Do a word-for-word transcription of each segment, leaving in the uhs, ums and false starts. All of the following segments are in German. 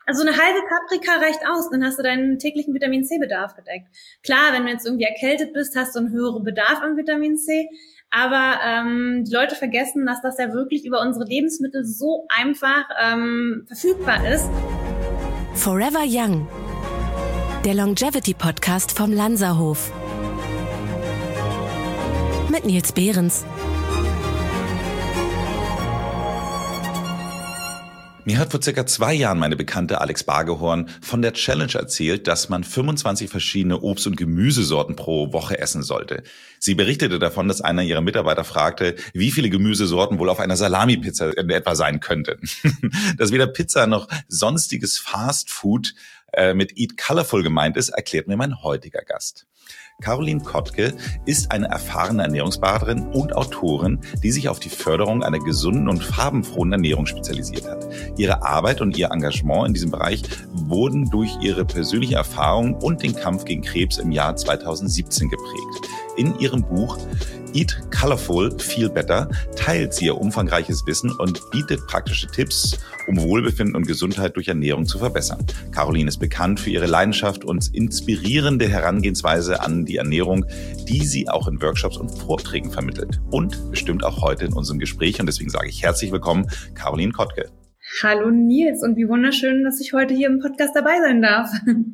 Also eine halbe Paprika reicht aus, dann hast du deinen täglichen Vitamin-C-Bedarf gedeckt. Klar, wenn du jetzt irgendwie erkältet bist, hast du einen höheren Bedarf an Vitamin C, aber ähm, die Leute vergessen, dass das ja wirklich über unsere Lebensmittel so einfach ähm, verfügbar ist. Forever Young, der Longevity-Podcast vom Lanzerhof. Mit Nils Behrens. Mir hat vor circa zwei Jahren meine Bekannte Alex Bargehorn von der Challenge erzählt, dass man fünfundzwanzig verschiedene Obst- und Gemüsesorten pro Woche essen sollte. Sie berichtete davon, dass einer ihrer Mitarbeiter fragte, wie viele Gemüsesorten wohl auf einer Salami-Pizza in etwa sein könnten. Dass weder Pizza noch sonstiges Fastfood äh, mit Eat Colorful gemeint ist, erklärt mir mein heutiger Gast. Caroline Kottke ist eine erfahrene Ernährungsberaterin und Autorin, die sich auf die Förderung einer gesunden und farbenfrohen Ernährung spezialisiert hat. Ihre Arbeit und ihr Engagement in diesem Bereich wurden durch ihre persönliche Erfahrung und den Kampf gegen Krebs im Jahr zweitausendsiebzehn geprägt. In ihrem Buch Eat Colorful, Feel Better teilt sie ihr umfangreiches Wissen und bietet praktische Tipps, um Wohlbefinden und Gesundheit durch Ernährung zu verbessern. Caroline ist bekannt für ihre Leidenschaft und inspirierende Herangehensweise an die Ernährung, die sie auch in Workshops und Vorträgen vermittelt. Und bestimmt auch heute in unserem Gespräch. Und deswegen sage ich herzlich willkommen, Caroline Kottke. Hallo Nils, und wie wunderschön, dass ich heute hier im Podcast dabei sein darf.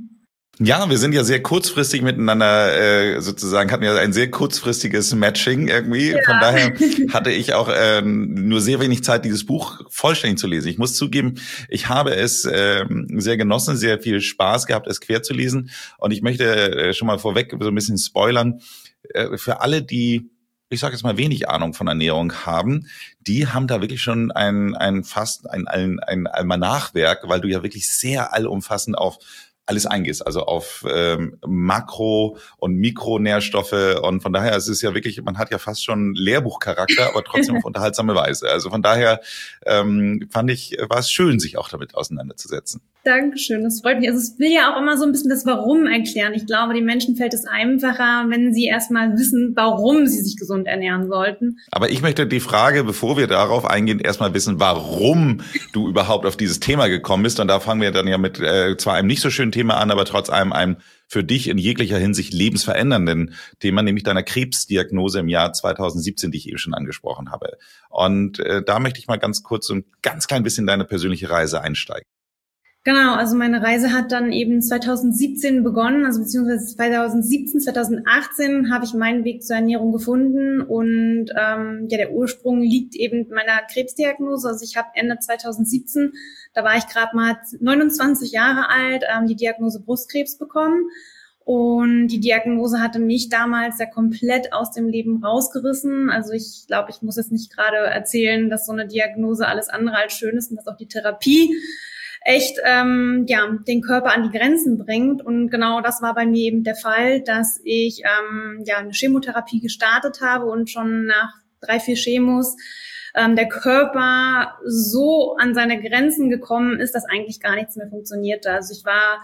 Ja, wir sind ja sehr kurzfristig miteinander äh, sozusagen, hatten ja ein sehr kurzfristiges Matching irgendwie. Ja. Von daher hatte ich auch äh, nur sehr wenig Zeit, dieses Buch vollständig zu lesen. Ich muss zugeben, ich habe es äh, sehr genossen, sehr viel Spaß gehabt, es quer zu lesen. Und ich möchte äh, schon mal vorweg so ein bisschen spoilern. Äh, für alle, die, ich sage jetzt mal, wenig Ahnung von Ernährung haben, die haben da wirklich schon ein, ein fast ein, ein, ein Almanachwerk, weil du ja wirklich sehr allumfassend auf alles eingehst, also auf ähm, Makro- und Mikronährstoffe, und von daher es ist es ja wirklich, man hat ja fast schon Lehrbuchcharakter, aber trotzdem auf unterhaltsame Weise. Also von daher ähm, fand ich, war es schön, sich auch damit auseinanderzusetzen. Dankeschön, das freut mich. Also es will ja auch immer so ein bisschen das Warum erklären. Ich glaube, den Menschen fällt es einfacher, wenn sie erstmal wissen, warum sie sich gesund ernähren sollten. Aber ich möchte die Frage, bevor wir darauf eingehen, erstmal wissen, warum du überhaupt auf dieses Thema gekommen bist. Und da fangen wir dann ja mit äh, zwar einem nicht so schönen Thema an, aber trotz allem einem für dich in jeglicher Hinsicht lebensverändernden Thema, nämlich deiner Krebsdiagnose im Jahr zweitausendsiebzehn, die ich eben schon angesprochen habe. Und äh, da möchte ich mal ganz kurz so ein ganz klein bisschen in deine persönliche Reise einsteigen. Genau, also meine Reise hat dann eben zweitausendsiebzehn begonnen, also beziehungsweise zweitausendsiebzehn, zweitausendachtzehn habe ich meinen Weg zur Ernährung gefunden, und ähm, ja, der Ursprung liegt eben in meiner Krebsdiagnose. Also ich habe Ende zweitausendsiebzehn, da war ich gerade mal neunundzwanzig Jahre alt, ähm, die Diagnose Brustkrebs bekommen, und die Diagnose hatte mich damals ja komplett aus dem Leben rausgerissen. Also ich glaube, ich muss jetzt nicht gerade erzählen, dass so eine Diagnose alles andere als schön ist und dass auch die Therapie echt ähm, ja den Körper an die Grenzen bringt. Und genau das war bei mir eben der Fall, dass ich ähm, ja eine Chemotherapie gestartet habe und schon nach drei, vier Chemos ähm, der Körper so an seine Grenzen gekommen ist, dass eigentlich gar nichts mehr funktionierte. Also ich war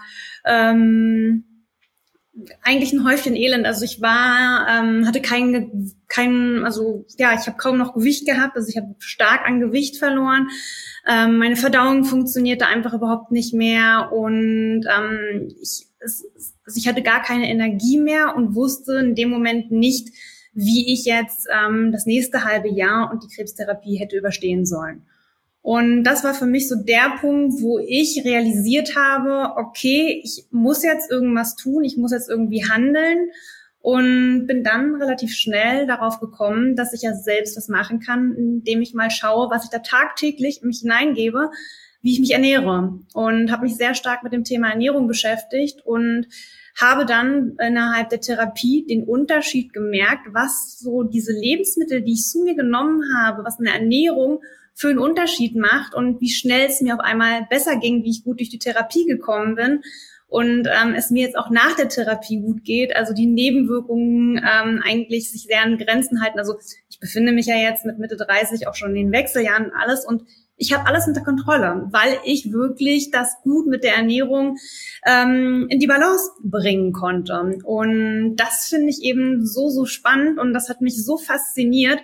ähm, eigentlich ein Häufchen Elend. Also ich war, ähm, hatte kein, kein, also ja, ich habe kaum noch Gewicht gehabt. Also ich habe stark an Gewicht verloren. Ähm, meine Verdauung funktionierte einfach überhaupt nicht mehr, und ähm, ich, es, also ich hatte gar keine Energie mehr und wusste in dem Moment nicht, wie ich jetzt ähm, das nächste halbe Jahr und die Krebstherapie hätte überstehen sollen. Und das war für mich so der Punkt, wo ich realisiert habe, okay, ich muss jetzt irgendwas tun, ich muss jetzt irgendwie handeln, und bin dann relativ schnell darauf gekommen, dass ich ja selbst was machen kann, indem ich mal schaue, was ich da tagtäglich in mich hineingebe, wie ich mich ernähre, und habe mich sehr stark mit dem Thema Ernährung beschäftigt und habe dann innerhalb der Therapie den Unterschied gemerkt, was so diese Lebensmittel, die ich zu mir genommen habe, was eine Ernährung für einen Unterschied macht und wie schnell es mir auf einmal besser ging, wie ich gut durch die Therapie gekommen bin. Und ähm, es mir jetzt auch nach der Therapie gut geht, also die Nebenwirkungen ähm, eigentlich sich sehr an Grenzen halten. Also ich befinde mich ja jetzt mit Mitte dreißig auch schon in den Wechseljahren und alles, und ich habe alles unter Kontrolle, weil ich wirklich das gut mit der Ernährung ähm, in die Balance bringen konnte. Und das finde ich eben so, so spannend, und das hat mich so fasziniert,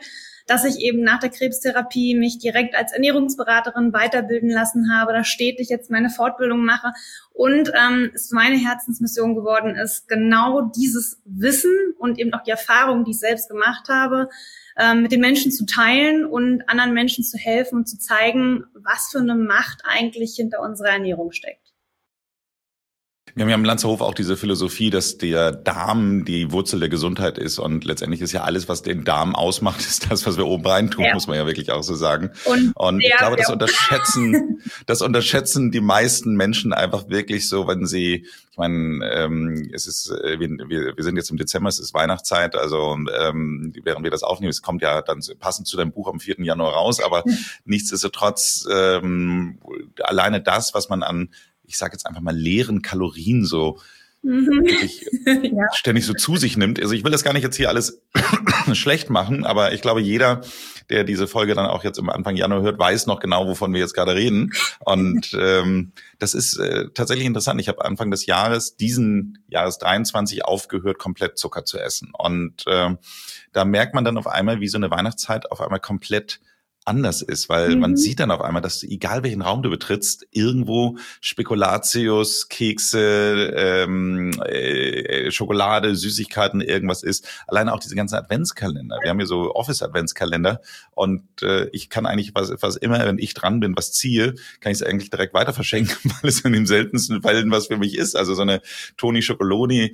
dass ich eben nach der Krebstherapie mich direkt als Ernährungsberaterin weiterbilden lassen habe, da stetig jetzt meine Fortbildung mache und ähm, es meine Herzensmission geworden ist, genau dieses Wissen und eben auch die Erfahrung, die ich selbst gemacht habe, ähm, mit den Menschen zu teilen und anderen Menschen zu helfen und zu zeigen, was für eine Macht eigentlich hinter unserer Ernährung steckt. Wir haben ja im Lanzerhof auch diese Philosophie, dass der Darm die Wurzel der Gesundheit ist und letztendlich ist ja alles, was den Darm ausmacht, ist das, was wir oben rein tun, ja. Muss man ja wirklich auch so sagen. Und, und ich glaube, das unterschätzen, das unterschätzen die meisten Menschen einfach wirklich so, wenn sie, ich meine, ähm, es ist, wir, wir sind jetzt im Dezember, es ist Weihnachtszeit, also ähm, während wir das aufnehmen, es kommt ja dann passend zu deinem Buch am vierten Januar raus, aber nichtsdestotrotz ähm, alleine das, was man an ich sage jetzt einfach mal leeren Kalorien so mhm. wirklich ja. ständig so zu sich nimmt. Also ich will das gar nicht jetzt hier alles schlecht machen, aber ich glaube, jeder, der diese Folge dann auch jetzt im Anfang Januar hört, weiß noch genau, wovon wir jetzt gerade reden. Und ähm, das ist äh, tatsächlich interessant. Ich habe Anfang des Jahres, diesen Jahres dreiundzwanzig, aufgehört, komplett Zucker zu essen. Und äh, da merkt man dann auf einmal, wie so eine Weihnachtszeit auf einmal komplett anders ist, weil mhm. man sieht dann auf einmal, dass egal welchen Raum du betrittst, irgendwo Spekulatius, Kekse, ähm, äh, Schokolade, Süßigkeiten, irgendwas ist. Alleine auch diese ganzen Adventskalender. Wir haben hier so Office-Adventskalender und äh, ich kann eigentlich, was, was immer, wenn ich dran bin, was ziehe, kann ich es eigentlich direkt weiter verschenken, weil es in den seltensten Fällen was für mich ist. Also so eine Toni Chocoloni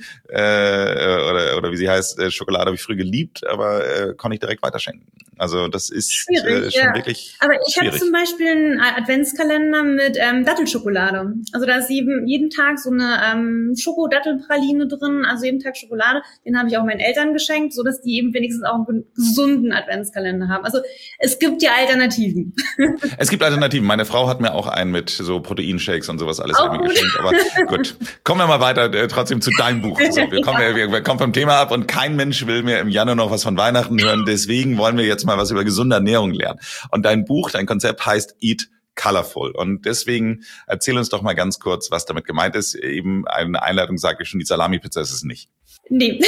äh, oder oder wie sie heißt, äh, Schokolade habe ich früher geliebt, aber äh, kann ich direkt weiterschenken. Also das ist schwierig, äh, schon ja. wirklich Aber ich schwierig. habe zum Beispiel einen Adventskalender mit ähm, Dattelschokolade. Also da ist jeden, jeden Tag so eine ähm, Schoko-Dattelpraline drin, also jeden Tag Schokolade. Den habe ich auch meinen Eltern geschenkt, so dass die eben wenigstens auch einen gesunden Adventskalender haben. Also es gibt ja Alternativen. Es gibt Alternativen. Meine Frau hat mir auch einen mit so Proteinshakes und sowas alles irgendwie geschenkt. Aber gut, kommen wir mal weiter äh, trotzdem zu deinem Buch. Also, wir, kommen, ja. wir, wir kommen vom Thema ab und kein Mensch will mir im Januar noch was von Weihnachten hören. Deswegen wollen wir jetzt mal was über gesunde Ernährung lernen. Und dein Buch, dein Konzept heißt Eat Colorful. Und deswegen erzähl uns doch mal ganz kurz, was damit gemeint ist. Eben eine Einleitung sage ich schon, die Salami-Pizza ist es nicht. Nee,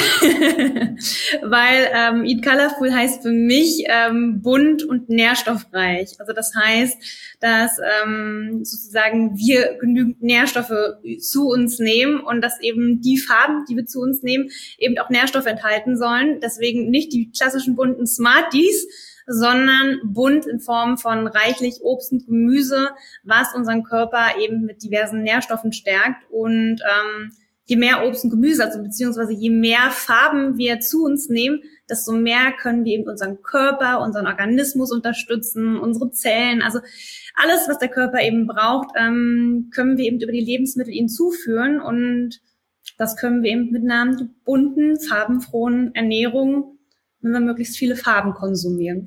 weil ähm, Eat Colorful heißt für mich ähm, bunt und nährstoffreich. Also das heißt, dass ähm, sozusagen wir genügend Nährstoffe zu uns nehmen und dass eben die Farben, die wir zu uns nehmen, eben auch Nährstoffe enthalten sollen. Deswegen nicht die klassischen bunten Smarties, sondern bunt in Form von reichlich Obst und Gemüse, was unseren Körper eben mit diversen Nährstoffen stärkt. Und ähm, je mehr Obst und Gemüse, also beziehungsweise je mehr Farben wir zu uns nehmen, desto mehr können wir eben unseren Körper, unseren Organismus unterstützen, unsere Zellen. Also alles, was der Körper eben braucht, ähm, können wir eben über die Lebensmittel ihm zuführen. Und das können wir eben mit einer bunten, farbenfrohen Ernährung, wenn wir möglichst viele Farben konsumieren.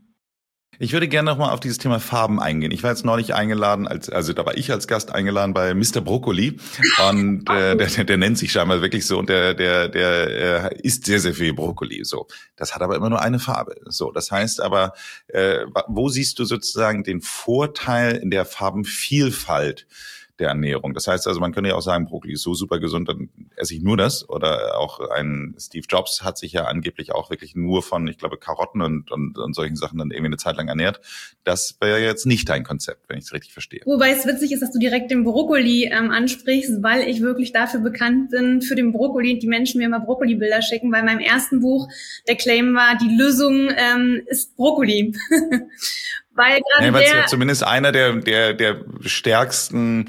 Ich würde gerne nochmal auf dieses Thema Farben eingehen. Ich war jetzt neulich eingeladen, als also da war ich als Gast eingeladen bei Mister Brokkoli und äh, der, der, der nennt sich scheinbar wirklich so und der der der äh, isst sehr sehr viel Brokkoli. So, das hat aber immer nur eine Farbe. So, das heißt aber, äh, wo siehst du sozusagen den Vorteil in der Farbenvielfalt der Ernährung? Das heißt also, man könnte ja auch sagen, Brokkoli ist so super gesund, dann esse ich nur das. Oder auch ein Steve Jobs hat sich ja angeblich auch wirklich nur von, ich glaube, Karotten und, und, und solchen Sachen dann irgendwie eine Zeit lang ernährt. Das wäre jetzt nicht dein Konzept, wenn ich es richtig verstehe. Wobei es witzig ist, dass du direkt den Brokkoli ähm, ansprichst, weil ich wirklich dafür bekannt bin, für den Brokkoli, die Menschen mir immer Brokkoli-Bilder schicken, weil in meinem ersten Buch der Claim war, die Lösung ähm, ist Brokkoli. Weil gerade ja, weil es der, ja zumindest einer der, der, der stärksten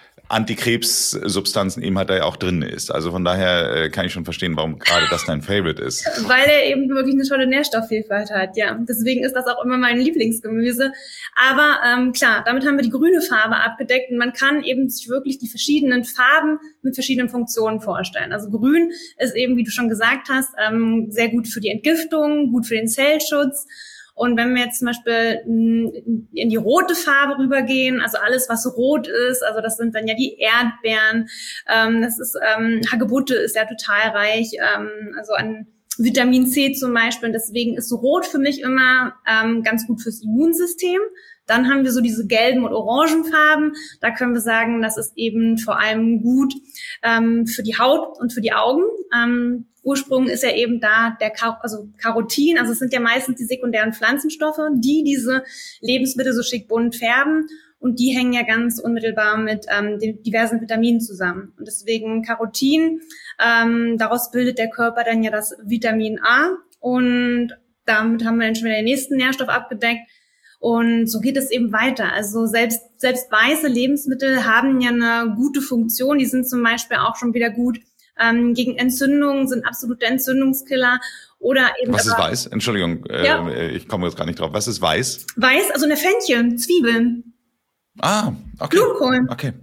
Antikrebssubstanzen eben halt da ja auch drin ist. Also von daher äh, kann ich schon verstehen, warum gerade das dein Favorite ist. Weil er eben wirklich eine tolle Nährstoffvielfalt hat, ja. Deswegen ist das auch immer mein Lieblingsgemüse. Aber ähm, klar, damit haben wir die grüne Farbe abgedeckt und man kann eben sich wirklich die verschiedenen Farben mit verschiedenen Funktionen vorstellen. Also grün ist eben, wie du schon gesagt hast, ähm, sehr gut für die Entgiftung, gut für den Zellschutz. Und wenn wir jetzt zum Beispiel in die rote Farbe rübergehen, also alles, was rot ist, also das sind dann ja die Erdbeeren, ähm, das ist ähm, Hagebutte ist ja total reich, ähm, also an Vitamin C zum Beispiel. Und deswegen ist Rot für mich immer ähm, ganz gut fürs Immunsystem. Dann haben wir so diese gelben und orangen Farben. Da können wir sagen, das ist eben vor allem gut ähm, für die Haut und für die Augen. Ähm, Ursprung ist ja eben da der Kar- also Carotin, also es sind ja meistens die sekundären Pflanzenstoffe, die diese Lebensmittel so schick bunt färben. Und die hängen ja ganz unmittelbar mit ähm, den diversen Vitaminen zusammen. Und deswegen Carotin, ähm, daraus bildet der Körper dann ja das Vitamin A. Und damit haben wir dann schon wieder den nächsten Nährstoff abgedeckt. Und so geht es eben weiter. Also selbst selbst weiße Lebensmittel haben ja eine gute Funktion. Die sind zum Beispiel auch schon wieder gut ähm, gegen Entzündungen, sind absolute Entzündungskiller. Oder eben Was ist weiß? Entschuldigung, ja. äh, ich komme jetzt gar nicht drauf. Was ist weiß? Weiß, also eine Fenchel, Zwiebeln. Ah, okay. Blumenkohl. Okay.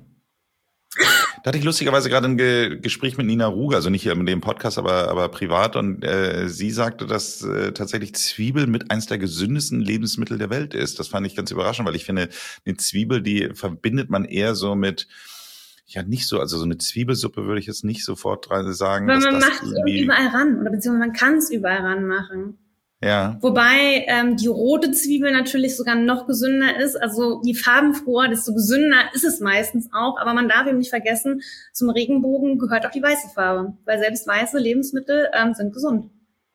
Da hatte ich lustigerweise gerade ein Ge- Gespräch mit Nina Ruge, also nicht hier in dem Podcast, aber aber privat, und äh, sie sagte, dass äh, tatsächlich Zwiebel mit eins der gesündesten Lebensmittel der Welt ist. Das fand ich ganz überraschend, weil ich finde, eine Zwiebel, die verbindet man eher so mit, ja nicht so, also so eine Zwiebelsuppe würde ich jetzt nicht sofort sagen. Weil dass man das macht es irgendwie überall ran, oder beziehungsweise man kann es überall ran machen. Ja. Wobei ähm, die rote Zwiebel natürlich sogar noch gesünder ist. Also je farbenfroher, desto gesünder ist es meistens auch. Aber man darf eben nicht vergessen, zum Regenbogen gehört auch die weiße Farbe. Weil selbst weiße Lebensmittel ähm, sind gesund.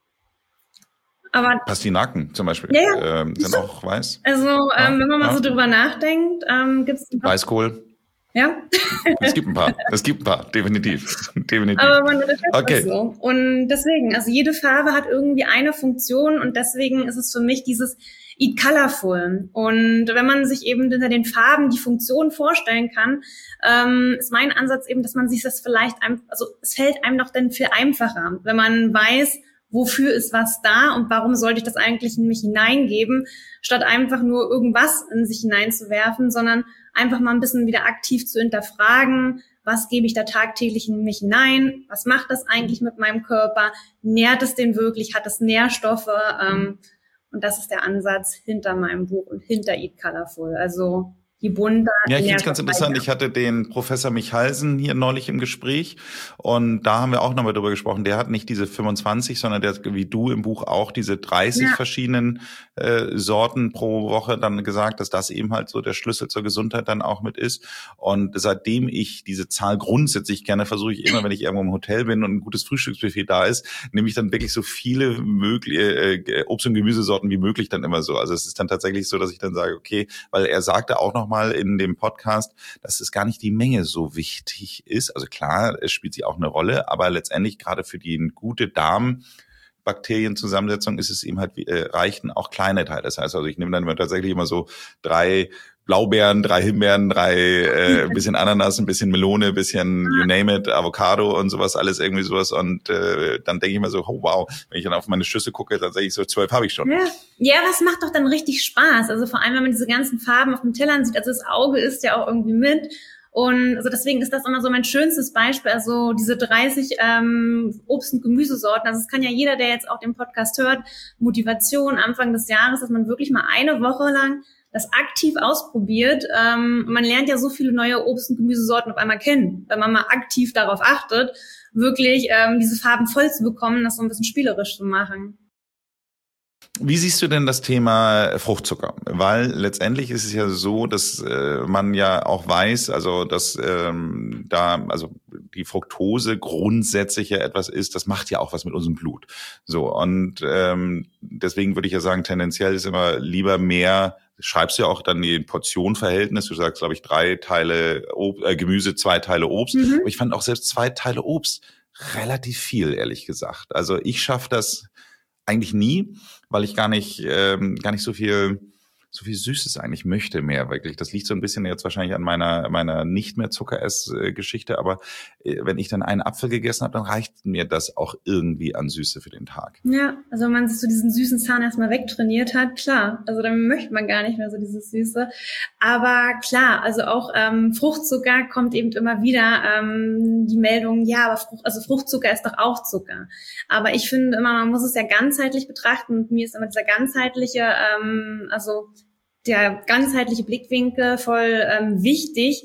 Aber Pastinaken zum Beispiel ja, ja. Ähm, sind auch weiß. Also ähm, Ja, wenn man mal ja. so drüber nachdenkt, ähm, gibt es Weißkohl. Ja. Es gibt ein paar. Es gibt ein paar, definitiv. definitiv. Aber man unterschätzt Okay. das so. Und deswegen, also jede Farbe hat irgendwie eine Funktion und deswegen ist es für mich dieses Eat Colorful. Und wenn man sich eben hinter den Farben die Funktion vorstellen kann, ähm, ist mein Ansatz eben, dass man sich das vielleicht, ein, also es fällt einem doch dann viel einfacher, wenn man weiß, wofür ist was da und warum sollte ich das eigentlich in mich hineingeben, statt einfach nur irgendwas in sich hineinzuwerfen, sondern einfach mal ein bisschen wieder aktiv zu hinterfragen, was gebe ich da tagtäglich in mich hinein, was macht das eigentlich mit meinem Körper, nährt es den wirklich, hat es Nährstoffe, ähm, und das ist der Ansatz hinter meinem Buch und hinter Eat Colorful, also je bunter. Ja, ich finde es ganz interessant. Ich hatte den Professor Michalsen hier neulich im Gespräch und da haben wir auch nochmal drüber gesprochen. Der hat nicht diese fünfundzwanzig, sondern der hat, wie du im Buch auch, diese dreißig ja. verschiedenen äh, Sorten pro Woche dann gesagt, dass das eben halt so der Schlüssel zur Gesundheit dann auch mit ist. Und seitdem ich diese Zahl grundsätzlich gerne versuche ich immer, wenn ich irgendwo im Hotel bin und ein gutes Frühstücksbuffet da ist, nehme ich dann wirklich so viele mögliche äh, Obst- und Gemüsesorten wie möglich dann immer so. Also es ist dann tatsächlich so, dass ich dann sage, okay, weil er sagte auch noch mal in dem Podcast, dass es gar nicht die Menge so wichtig ist. Also klar, es spielt sie auch eine Rolle, aber letztendlich gerade für die gute Darmbakterienzusammensetzung ist es eben halt, äh, reichen auch kleine Teile. Das heißt also, ich nehme dann tatsächlich immer so drei Blaubeeren, drei Himbeeren, drei äh, ein bisschen Ananas, ein bisschen Melone, ein bisschen you name it, Avocado und sowas, alles irgendwie sowas. Und äh, dann denke ich mir so, oh wow, wenn ich dann auf meine Schüssel gucke, tatsächlich so zwölf habe ich schon. Ja. ja, das macht doch dann richtig Spaß. Also vor allem, wenn man diese ganzen Farben auf den Tellern sieht, also das Auge isst ja auch irgendwie mit. Und also deswegen ist das immer so mein schönstes Beispiel, also diese dreißig ähm, Obst- und Gemüsesorten. Also es kann ja jeder, der jetzt auch den Podcast hört, Motivation Anfang des Jahres, dass man wirklich mal eine Woche lang das aktiv ausprobiert. Ähm, man lernt ja so viele neue Obst- und Gemüsesorten auf einmal kennen, wenn man mal aktiv darauf achtet, wirklich ähm, diese Farben voll zu bekommen, das so ein bisschen spielerisch zu machen. Wie siehst du denn das Thema Fruchtzucker? Weil letztendlich ist es ja so, dass äh, man ja auch weiß, also dass ähm, da also die Fructose grundsätzlich ja etwas ist, das macht ja auch was mit unserem Blut. So und ähm, deswegen würde ich ja sagen, tendenziell ist immer lieber mehr. Schreibst du ja auch dann die Portionenverhältnis. Du sagst, glaube ich, drei Teile Ob- äh, Gemüse, zwei Teile Obst. Mhm. Aber ich fand auch selbst zwei Teile Obst relativ viel, ehrlich gesagt. Also ich schaffe das eigentlich nie, weil ich gar nicht ähm, gar nicht so viel so viel Süßes eigentlich möchte mehr wirklich. Das liegt so ein bisschen jetzt wahrscheinlich an meiner meiner nicht mehr Zuckeress-Geschichte, aber äh, wenn ich dann einen Apfel gegessen habe, dann reicht mir das auch irgendwie an Süße für den Tag. Ja, also wenn man sich so diesen süßen Zahn erstmal wegtrainiert hat, klar, also dann möchte man gar nicht mehr so dieses Süße. Aber klar, also auch ähm, Fruchtzucker kommt eben immer wieder ähm, die Meldung, ja, aber Frucht, also Fruchtzucker ist doch auch Zucker. Aber ich finde immer, man muss es ja ganzheitlich betrachten und mir ist immer dieser ganzheitliche, ähm, also der ganzheitliche Blickwinkel voll ähm, wichtig.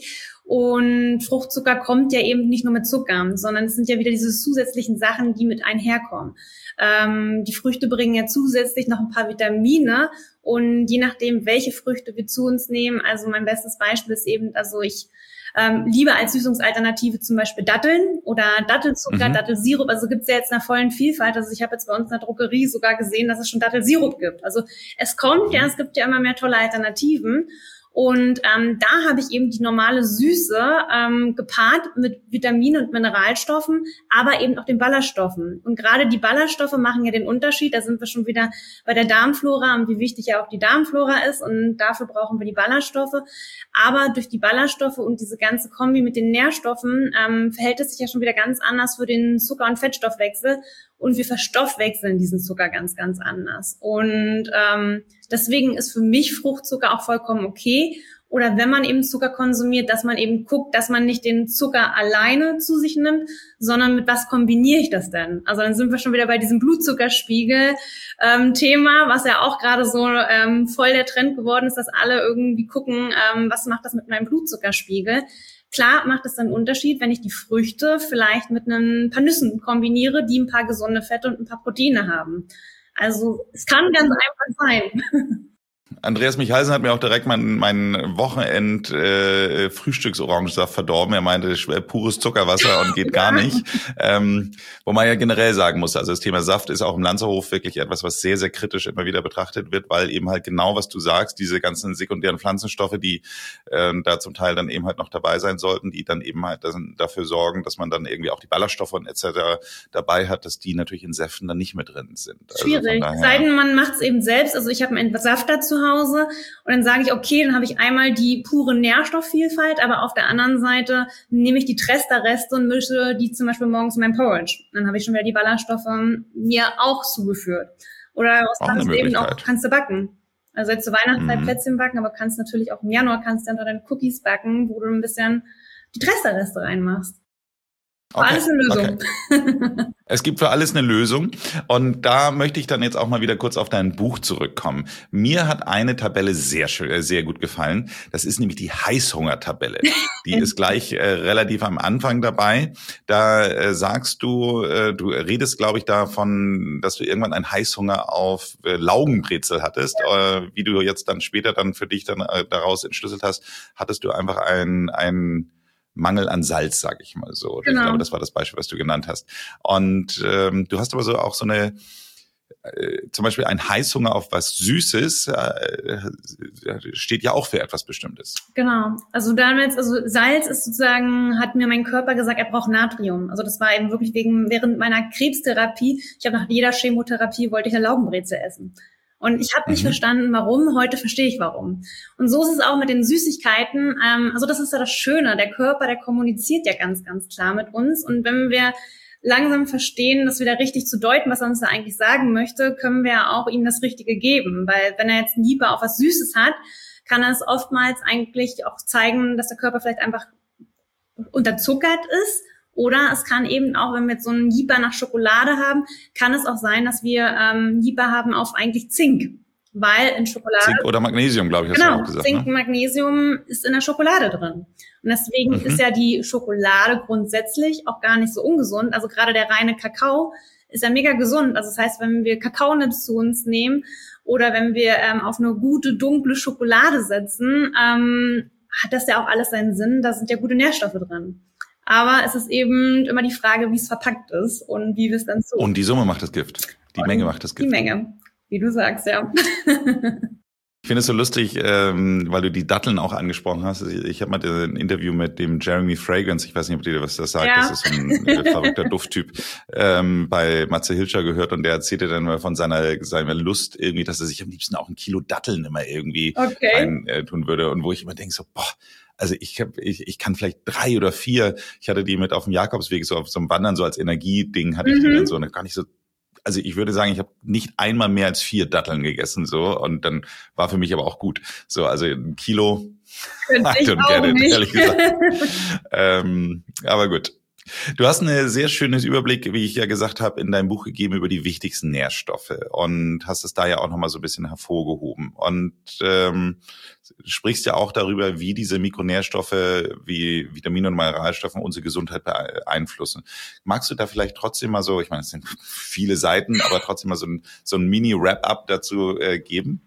Und Fruchtzucker kommt ja eben nicht nur mit Zucker, sondern es sind ja wieder diese zusätzlichen Sachen, die mit einherkommen. Ähm, die Früchte bringen ja zusätzlich noch ein paar Vitamine und je nachdem, welche Früchte wir zu uns nehmen, also mein bestes Beispiel ist eben, also ich ähm, liebe als Süßungsalternative zum Beispiel Datteln oder Dattelzucker, mhm. Dattelsirup, also gibt's ja jetzt in einer vollen Vielfalt, also ich habe jetzt bei uns in der Drogerie sogar gesehen, dass es schon Dattelsirup gibt. Also es kommt ja, es gibt ja immer mehr tolle Alternativen. Und ähm, da habe ich eben die normale Süße ähm, gepaart mit Vitaminen und Mineralstoffen, aber eben auch den Ballaststoffen. Und gerade die Ballaststoffe machen ja den Unterschied. Da sind wir schon wieder bei der Darmflora und wie wichtig ja auch die Darmflora ist. Und dafür brauchen wir die Ballaststoffe. Aber durch die Ballaststoffe und diese ganze Kombi mit den Nährstoffen ähm, verhält es sich ja schon wieder ganz anders für den Zucker- und Fettstoffwechsel. Und wir verstoffwechseln diesen Zucker ganz, ganz anders. Und ähm, deswegen ist für mich Fruchtzucker auch vollkommen okay. Oder wenn man eben Zucker konsumiert, dass man eben guckt, dass man nicht den Zucker alleine zu sich nimmt, sondern mit was kombiniere ich das denn? Also dann sind wir schon wieder bei diesem Blutzuckerspiegel-Thema, ähm, was ja auch gerade so ähm, voll der Trend geworden ist, dass alle irgendwie gucken, ähm, was macht das mit meinem Blutzuckerspiegel? Klar macht es dann einen Unterschied, wenn ich die Früchte vielleicht mit ein paar Nüssen kombiniere, die ein paar gesunde Fette und ein paar Proteine haben. Also es kann ganz einfach sein. Andreas Michalsen hat mir auch direkt mein, mein Wochenend äh, Frühstücksorangensaft verdorben. Er meinte, äh, pures Zuckerwasser und geht gar nicht. Ähm, wo man ja generell sagen muss, also das Thema Saft ist auch im Lanzerhof wirklich etwas, was sehr, sehr kritisch immer wieder betrachtet wird, weil eben halt genau, was du sagst, diese ganzen sekundären Pflanzenstoffe, die äh, da zum Teil dann eben halt noch dabei sein sollten, die dann eben halt dafür sorgen, dass man dann irgendwie auch die Ballaststoffe und et cetera dabei hat, dass die natürlich in Säften dann nicht mehr drin sind. Schwierig, also sei denn, man macht es eben selbst. Also ich habe einen Entsafter zu Hause und dann sage ich, okay, dann habe ich einmal die pure Nährstoffvielfalt, aber auf der anderen Seite nehme ich die Trester-Reste und mische die zum Beispiel morgens in mein Porridge. Dann habe ich schon wieder die Ballaststoffe mir auch zugeführt. Oder was kannst du eben auch, kannst du backen. Also jetzt zur Weihnachtszeit mhm. Plätzchen backen, aber kannst natürlich auch im Januar kannst du dann deine Cookies backen, wo du ein bisschen die Trester-Reste reinmachst. Für okay, alles eine Lösung. Okay. Es gibt für alles eine Lösung. Und da möchte ich dann jetzt auch mal wieder kurz auf dein Buch zurückkommen. Mir hat eine Tabelle sehr schön, sehr gut gefallen. Das ist nämlich die Heißhunger-Tabelle. Die ist gleich äh, relativ am Anfang dabei. Da äh, sagst du, äh, du redest, glaube ich, davon, dass du irgendwann einen Heißhunger auf äh, Laugenbrezel hattest. Ja. Äh, wie du jetzt dann später dann für dich dann äh, daraus entschlüsselt hast, hattest du einfach ein, ein Mangel an Salz, sage ich mal so. Genau. Ich glaube, das war das Beispiel, was du genannt hast. Und ähm, du hast aber so auch so eine, äh, zum Beispiel ein Heißhunger auf was Süßes, äh, steht ja auch für etwas Bestimmtes. Genau. Also damals, also Salz ist sozusagen, hat mir mein Körper gesagt, er braucht Natrium. Also das war eben wirklich wegen während meiner Krebstherapie. Ich habe nach jeder Chemotherapie wollte ich eine Laugenbrezel essen. Und ich habe nicht mhm. verstanden, warum. Heute verstehe ich, warum. Und so ist es auch mit den Süßigkeiten. Ähm, also das ist ja das Schöne. Der Körper, der kommuniziert ja ganz, ganz klar mit uns. Und wenn wir langsam verstehen, das wieder richtig zu deuten, was er uns da eigentlich sagen möchte, können wir auch ihm das Richtige geben. Weil wenn er jetzt einen Lieber auf was Süßes hat, kann er es oftmals eigentlich auch zeigen, dass der Körper vielleicht einfach unterzuckert ist. Oder es kann eben auch, wenn wir jetzt so einen Jeeper nach Schokolade haben, kann es auch sein, dass wir ähm, Jeeper haben auf eigentlich Zink. Weil in Schokolade... Zink oder Magnesium, glaube ich, hast genau, du auch gesagt. Zink ne? und Magnesium ist in der Schokolade drin. Und deswegen mhm. ist ja die Schokolade grundsätzlich auch gar nicht so ungesund. Also gerade der reine Kakao ist ja mega gesund. Also das heißt, wenn wir Kakaonips zu uns nehmen oder wenn wir ähm, auf eine gute, dunkle Schokolade setzen, ähm, hat das ja auch alles seinen Sinn. Da sind ja gute Nährstoffe drin. Aber es ist eben immer die Frage, wie es verpackt ist und wie wir es dann so. Und die Summe macht das Gift. Die und Menge macht das Gift. Die Menge, wie du sagst, ja. Ich finde es so lustig, ähm, weil du die Datteln auch angesprochen hast. Ich, ich habe mal ein Interview mit dem Jeremy Fragrance, ich weiß nicht, ob dir was das sagt, ja. Das ist so ein äh, verrückter Dufttyp, ähm, bei Matze Hilscher gehört und der erzählte dann mal von seiner, seiner Lust irgendwie, dass er sich am liebsten auch ein Kilo Datteln immer irgendwie okay. rein äh, tun würde. Und wo ich immer denke so, boah, also ich hab, ich, ich kann vielleicht drei oder vier, ich hatte die mit auf dem Jakobsweg, so auf so einem Wandern, so als Energieding hatte ich mhm. die dann so, und gar nicht so, also ich würde sagen, ich habe nicht einmal mehr als vier Datteln gegessen, so, und dann war für mich aber auch gut. So, also ein Kilo, I don't get it, ehrlich gesagt. ähm, aber gut. Du hast einen sehr schönen Überblick, wie ich ja gesagt habe, in deinem Buch gegeben über die wichtigsten Nährstoffe und hast es da ja auch nochmal so ein bisschen hervorgehoben. Und ähm, sprichst ja auch darüber, wie diese Mikronährstoffe, wie Vitamine und Mineralstoffe unsere Gesundheit beeinflussen. Magst du da vielleicht trotzdem mal so, ich meine, es sind viele Seiten, aber trotzdem mal so ein, so ein Mini-Wrap-up dazu äh, geben?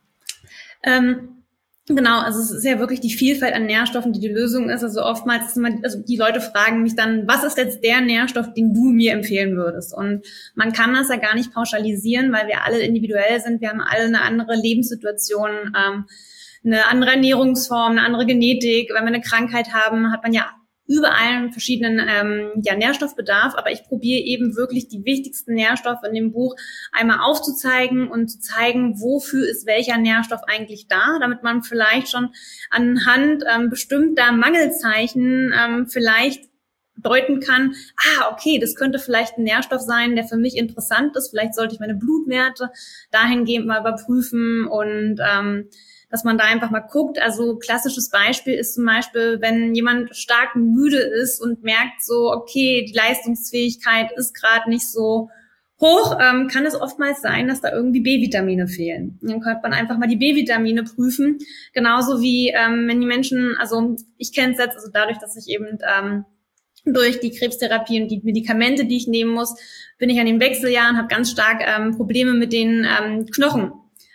Ähm Genau, also es ist ja wirklich die Vielfalt an Nährstoffen, die die Lösung ist. Also oftmals ist immer, also die Leute fragen mich dann, was ist jetzt der Nährstoff, den du mir empfehlen würdest? Und man kann das ja gar nicht pauschalisieren, weil wir alle individuell sind. Wir haben alle eine andere Lebenssituation, ähm, eine andere Ernährungsform, eine andere Genetik. Wenn wir eine Krankheit haben, hat man ja überall einen verschiedenen ähm, ja, Nährstoffbedarf, aber ich probiere eben wirklich die wichtigsten Nährstoffe in dem Buch einmal aufzuzeigen und zu zeigen, wofür ist welcher Nährstoff eigentlich da, damit man vielleicht schon anhand ähm, bestimmter Mangelzeichen ähm, vielleicht deuten kann, ah, okay, das könnte vielleicht ein Nährstoff sein, der für mich interessant ist, vielleicht sollte ich meine Blutwerte dahingehend mal überprüfen und ähm, dass man da einfach mal guckt. Also klassisches Beispiel ist zum Beispiel, wenn jemand stark müde ist und merkt so, okay, die Leistungsfähigkeit ist gerade nicht so hoch, ähm, kann es oftmals sein, dass da irgendwie B-Vitamine fehlen. Dann könnte man einfach mal die B-Vitamine prüfen. Genauso wie ähm, wenn die Menschen, also ich kenne es jetzt, also dadurch, dass ich eben ähm, durch die Krebstherapie und die Medikamente, die ich nehmen muss, bin ich an den Wechseljahren, habe ganz stark ähm, Probleme mit den ähm, Knochen.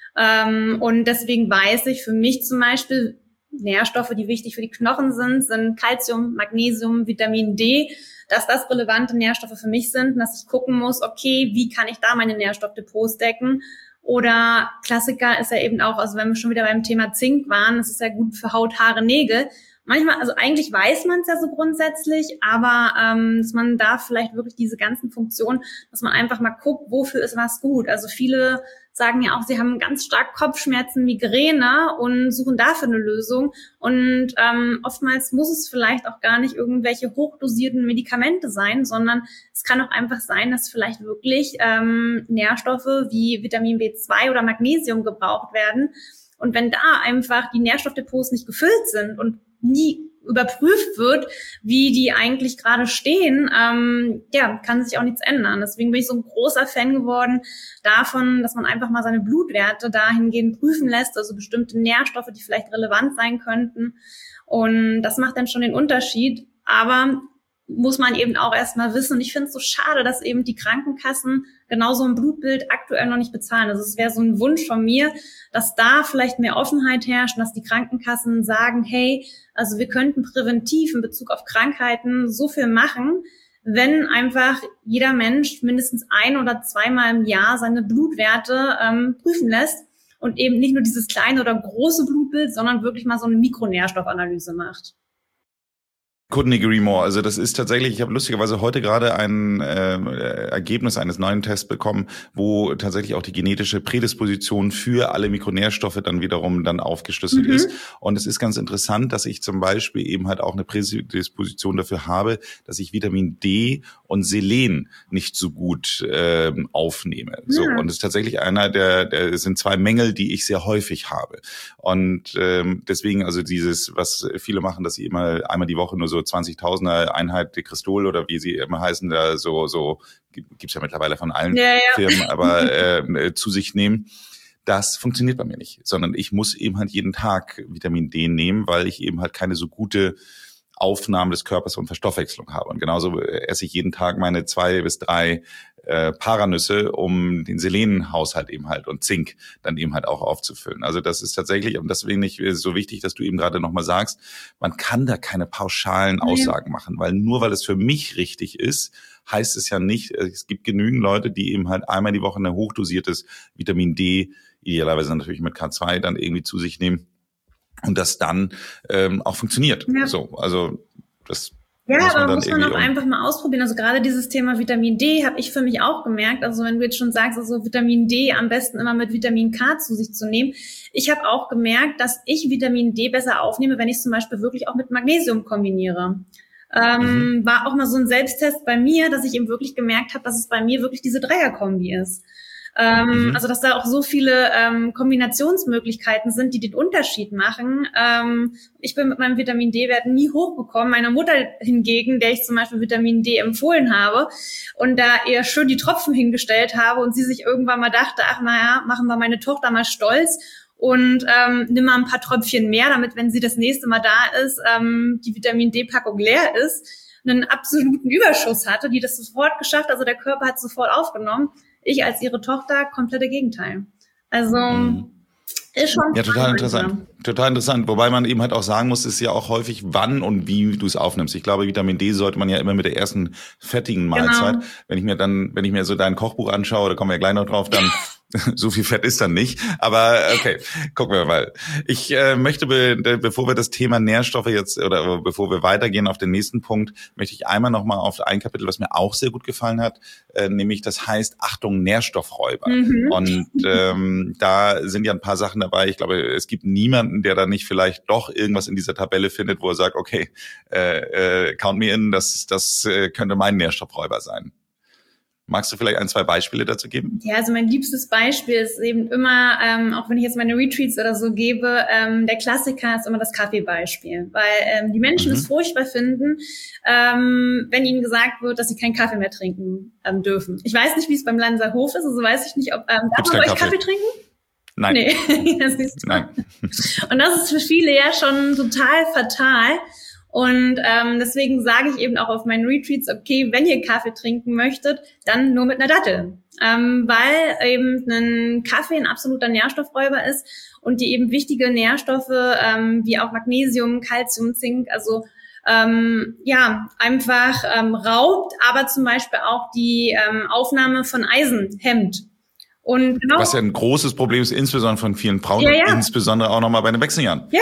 Ähm, und deswegen weiß ich für mich zum Beispiel, Nährstoffe, die wichtig für die Knochen sind, sind Calcium, Magnesium, Vitamin D, dass das relevante Nährstoffe für mich sind und dass ich gucken muss, okay, wie kann ich da meine Nährstoffdepots decken? Oder Klassiker ist ja eben auch, also wenn wir schon wieder beim Thema Zink waren, das ist ja gut für Haut, Haare, Nägel. Manchmal, also eigentlich weiß man es ja so grundsätzlich, aber ähm, dass man da vielleicht wirklich diese ganzen Funktionen, dass man einfach mal guckt, wofür ist was gut. Also viele sagen ja auch, sie haben ganz stark Kopfschmerzen, Migräne und suchen dafür eine Lösung. Und ähm, oftmals muss es vielleicht auch gar nicht irgendwelche hochdosierten Medikamente sein, sondern es kann auch einfach sein, dass vielleicht wirklich ähm, Nährstoffe wie Vitamin B zwei oder Magnesium gebraucht werden. Und wenn da einfach die Nährstoffdepots nicht gefüllt sind und nie überprüft wird, wie die eigentlich gerade stehen, ähm, ja, kann sich auch nichts ändern. Deswegen bin ich so ein großer Fan geworden davon, dass man einfach mal seine Blutwerte dahingehend prüfen lässt, also bestimmte Nährstoffe, die vielleicht relevant sein könnten. Und das macht dann schon den Unterschied. Aber muss man eben auch erstmal wissen. Und ich finde es so schade, dass eben die Krankenkassen genau so ein Blutbild aktuell noch nicht bezahlen. Also es wäre so ein Wunsch von mir, dass da vielleicht mehr Offenheit herrscht und dass die Krankenkassen sagen, hey, also wir könnten präventiv in Bezug auf Krankheiten so viel machen, wenn einfach jeder Mensch mindestens ein- oder zweimal im Jahr seine Blutwerte ähm, prüfen lässt und eben nicht nur dieses kleine oder große Blutbild, sondern wirklich mal so eine Mikronährstoffanalyse macht. Couldn't agree more. Also das ist tatsächlich, ich habe lustigerweise heute gerade ein äh, Ergebnis eines neuen Tests bekommen, wo tatsächlich auch die genetische Prädisposition für alle Mikronährstoffe dann wiederum dann aufgeschlüsselt mhm. ist. Und es ist ganz interessant, dass ich zum Beispiel eben halt auch eine Prädisposition dafür habe, dass ich Vitamin D und Selen nicht so gut äh, aufnehme. Ja. So, und es ist tatsächlich einer der, der es sind zwei Mängel, die ich sehr häufig habe. Und ähm, deswegen also dieses, was viele machen, dass sie immer einmal die Woche nur so zwanzigtausender Einheit Dekristol oder wie sie immer heißen, da so so gibt's ja mittlerweile von allen ja, ja. Firmen, aber äh, zu sich nehmen. Das funktioniert bei mir nicht, sondern ich muss eben halt jeden Tag Vitamin D nehmen, weil ich eben halt keine so gute Aufnahme des Körpers und Verstoffwechslung habe. Und genauso esse ich jeden Tag meine zwei bis drei äh, Paranüsse, um den Selenhaushalt eben halt und Zink dann eben halt auch aufzufüllen. Also das ist tatsächlich, und deswegen ist so wichtig, dass du eben gerade nochmal sagst, man kann da keine pauschalen Aussagen machen, weil nur weil es für mich richtig ist, heißt es ja nicht, es gibt genügend Leute, die eben halt einmal die Woche ein hochdosiertes Vitamin D, idealerweise natürlich mit K zwei, dann irgendwie zu sich nehmen. Und das dann ähm, auch funktioniert. Ja. So, also das ja, muss man aber muss man auch um einfach mal ausprobieren. Also gerade dieses Thema Vitamin D habe ich für mich auch gemerkt. Also wenn du jetzt schon sagst, also Vitamin D am besten immer mit Vitamin K zu sich zu nehmen. Ich habe auch gemerkt, dass ich Vitamin D besser aufnehme, wenn ich es zum Beispiel wirklich auch mit Magnesium kombiniere. Ähm, mhm. War auch mal so ein Selbsttest bei mir, dass ich eben wirklich gemerkt habe, dass es bei mir wirklich diese Dreierkombi ist. Ähm, mhm. Also dass da auch so viele ähm, Kombinationsmöglichkeiten sind, die den Unterschied machen. Ähm, ich bin mit meinem Vitamin D-Wert nie hochgekommen. Meine Mutter hingegen, der ich zum Beispiel Vitamin D empfohlen habe und da ihr schön die Tropfen hingestellt habe und sie sich irgendwann mal dachte, ach naja, machen wir meine Tochter mal stolz und ähm, nimm mal ein paar Tröpfchen mehr, damit, wenn sie das nächste Mal da ist, ähm, die Vitamin D-Packung leer ist, einen absoluten Überschuss hatte, die das sofort geschafft, also der Körper hat sofort aufgenommen. Ich als ihre Tochter, komplette Gegenteil. Also mhm. ist schon... Ja, total interessant. Total interessant. Wobei man eben halt auch sagen muss, ist ja auch häufig, wann und wie du es aufnimmst. Ich glaube, Vitamin D sollte man ja immer mit der ersten fettigen Mahlzeit. Genau. Wenn ich mir dann, wenn ich mir so dein Kochbuch anschaue, da kommen wir ja gleich noch drauf, dann so viel Fett ist dann nicht. Aber okay, gucken wir mal. Ich äh, möchte, be, bevor wir das Thema Nährstoffe jetzt oder bevor wir weitergehen auf den nächsten Punkt, möchte ich einmal nochmal auf ein Kapitel, was mir auch sehr gut gefallen hat, äh, nämlich das heißt Achtung Nährstoffräuber. Mhm. Und ähm, da sind ja ein paar Sachen dabei. Ich glaube, es gibt niemanden, der da nicht vielleicht doch irgendwas in dieser Tabelle findet, wo er sagt, okay, äh, äh, count me in, das, das äh, könnte mein Nährstoffräuber sein. Magst du vielleicht ein, zwei Beispiele dazu geben? Ja, also mein liebstes Beispiel ist eben immer, ähm, auch wenn ich jetzt meine Retreats oder so gebe, ähm, der Klassiker ist immer das Kaffeebeispiel. Weil ähm, die Menschen mhm. es furchtbar finden, ähm, wenn ihnen gesagt wird, dass sie keinen Kaffee mehr trinken ähm, dürfen. Ich weiß nicht, wie es beim Lanzerhof ist, also weiß ich nicht, ob ähm, darf man bei euch Kaffee? Kaffee trinken? Nein. Nee, das ist Nein. Und das ist für viele ja schon total fatal. Und ähm, deswegen sage ich eben auch auf meinen Retreats, okay, wenn ihr Kaffee trinken möchtet, dann nur mit einer Dattel. Ähm, weil eben ein Kaffee ein absoluter Nährstoffräuber ist und die eben wichtige Nährstoffe ähm, wie auch Magnesium, Calcium, Zink, also ähm, ja, einfach ähm, raubt, aber zum Beispiel auch die ähm, Aufnahme von Eisen hemmt. Und genau, was ja ein großes Problem ist, insbesondere von vielen Frauen, ja, ja. insbesondere auch nochmal bei den Wechseljahren. Ja.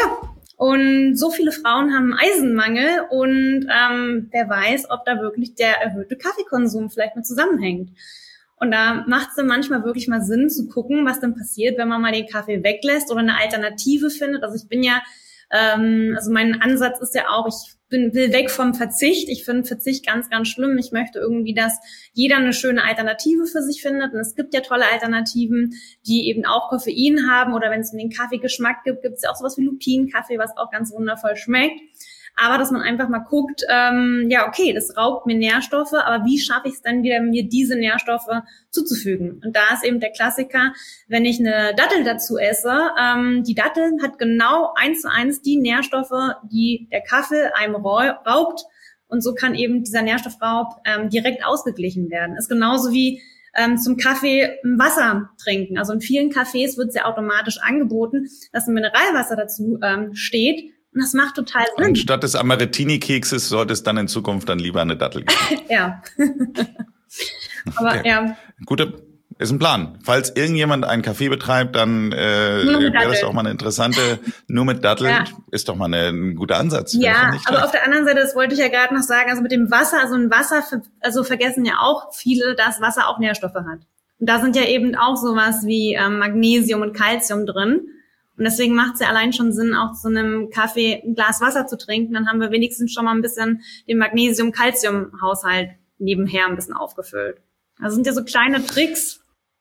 Und so viele Frauen haben Eisenmangel und ähm, wer weiß, ob da wirklich der erhöhte Kaffeekonsum vielleicht mit zusammenhängt. Und da macht es dann manchmal wirklich mal Sinn zu gucken, was dann passiert, wenn man mal den Kaffee weglässt oder eine Alternative findet. Also ich bin ja, ähm, also mein Ansatz ist ja auch, ich bin will weg vom Verzicht. Ich finde Verzicht ganz, ganz schlimm. Ich möchte irgendwie, dass jeder eine schöne Alternative für sich findet. Und es gibt ja tolle Alternativen, die eben auch Koffein haben. Oder wenn es um den Kaffeegeschmack gibt, gibt es ja auch sowas wie Lupinenkaffee, was auch ganz wundervoll schmeckt. Aber dass man einfach mal guckt, ähm, ja, okay, das raubt mir Nährstoffe, aber wie schaffe ich es dann wieder, mir diese Nährstoffe zuzufügen? Und da ist eben der Klassiker, wenn ich eine Dattel dazu esse, ähm, die Dattel hat genau eins zu eins die Nährstoffe, die der Kaffee einem raubt. Und so kann eben dieser Nährstoffraub ähm, direkt ausgeglichen werden. Ist genauso wie ähm, zum Kaffee Wasser trinken. Also in vielen Cafés wird es ja automatisch angeboten, dass ein Mineralwasser dazu ähm, steht. Und das macht total Sinn. Anstatt des Amarettini-Kekses sollte es dann in Zukunft dann lieber eine Dattel geben. Ja. Aber okay. ja. Gute, ist ein Plan. Falls irgendjemand einen Café betreibt, dann äh, wäre das doch mal eine interessante, nur mit Datteln, ja. ist doch mal eine, ein guter Ansatz. Ja, aber auf der anderen Seite, das wollte ich ja gerade noch sagen, also mit dem Wasser, also ein Wasser, also vergessen ja auch viele, dass Wasser auch Nährstoffe hat. Und da sind ja eben auch sowas wie ähm, Magnesium und Calcium drin. Und deswegen macht es ja allein schon Sinn, auch zu einem Kaffee ein Glas Wasser zu trinken. Dann haben wir wenigstens schon mal ein bisschen den Magnesium-Calcium-Haushalt nebenher ein bisschen aufgefüllt. Also sind ja so kleine Tricks.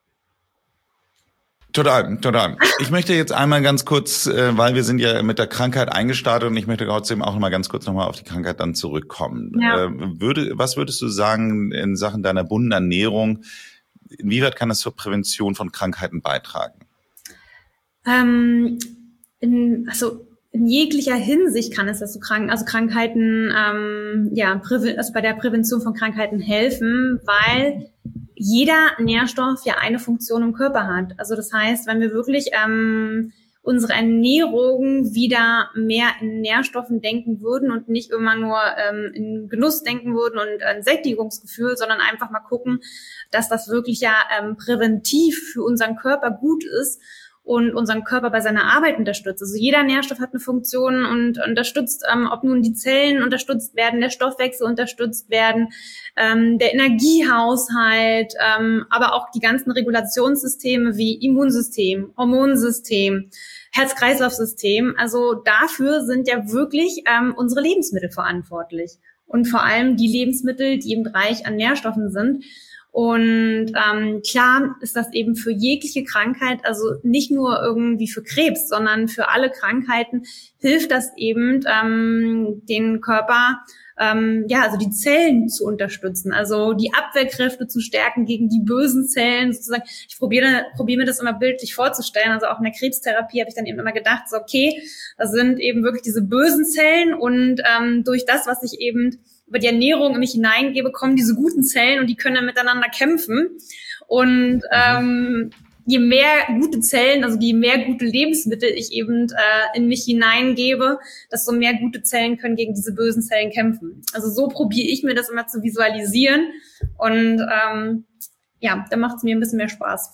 Total, total. Ich möchte jetzt einmal ganz kurz, äh, weil wir sind ja mit der Krankheit eingestartet und ich möchte trotzdem auch noch mal ganz kurz noch mal auf die Krankheit dann zurückkommen. Ja. Äh, würde, was würdest du sagen in Sachen deiner bunten Ernährung? Inwieweit kann das zur Prävention von Krankheiten beitragen? Ähm, in, also in jeglicher Hinsicht kann es das so krank, also Krankheiten, ähm, ja, Präve, also bei der Prävention von Krankheiten helfen, weil jeder Nährstoff ja eine Funktion im Körper hat. Also das heißt, wenn wir wirklich ähm, unsere Ernährung wieder mehr in Nährstoffen denken würden und nicht immer nur ähm, in Genuss denken würden und ein Sättigungsgefühl, sondern einfach mal gucken, dass das wirklich ja ähm, präventiv für unseren Körper gut ist und unseren Körper bei seiner Arbeit unterstützt. Also jeder Nährstoff hat eine Funktion und unterstützt, ähm, ob nun die Zellen unterstützt werden, der Stoffwechsel unterstützt werden, ähm, der Energiehaushalt, ähm, aber auch die ganzen Regulationssysteme wie Immunsystem, Hormonsystem, Herz-Kreislauf-System. Also dafür sind ja wirklich ähm, unsere Lebensmittel verantwortlich und vor allem die Lebensmittel, die eben reich an Nährstoffen sind. Und ähm, klar ist das eben für jegliche Krankheit, also nicht nur irgendwie für Krebs, sondern für alle Krankheiten hilft das eben, ähm, den Körper, ähm, ja, also die Zellen zu unterstützen, also die Abwehrkräfte zu stärken gegen die bösen Zellen sozusagen. Ich probiere probiere mir das immer bildlich vorzustellen, also auch in der Krebstherapie habe ich dann eben immer gedacht, so okay, das sind eben wirklich diese bösen Zellen und ähm, durch das, was ich eben über die Ernährung in mich hineingebe, kommen diese guten Zellen und die können dann miteinander kämpfen. Und ähm, je mehr gute Zellen, also je mehr gute Lebensmittel ich eben äh, in mich hineingebe, desto mehr gute Zellen können gegen diese bösen Zellen kämpfen. Also so probiere ich mir das immer zu visualisieren. Und ähm, ja, da macht es mir ein bisschen mehr Spaß.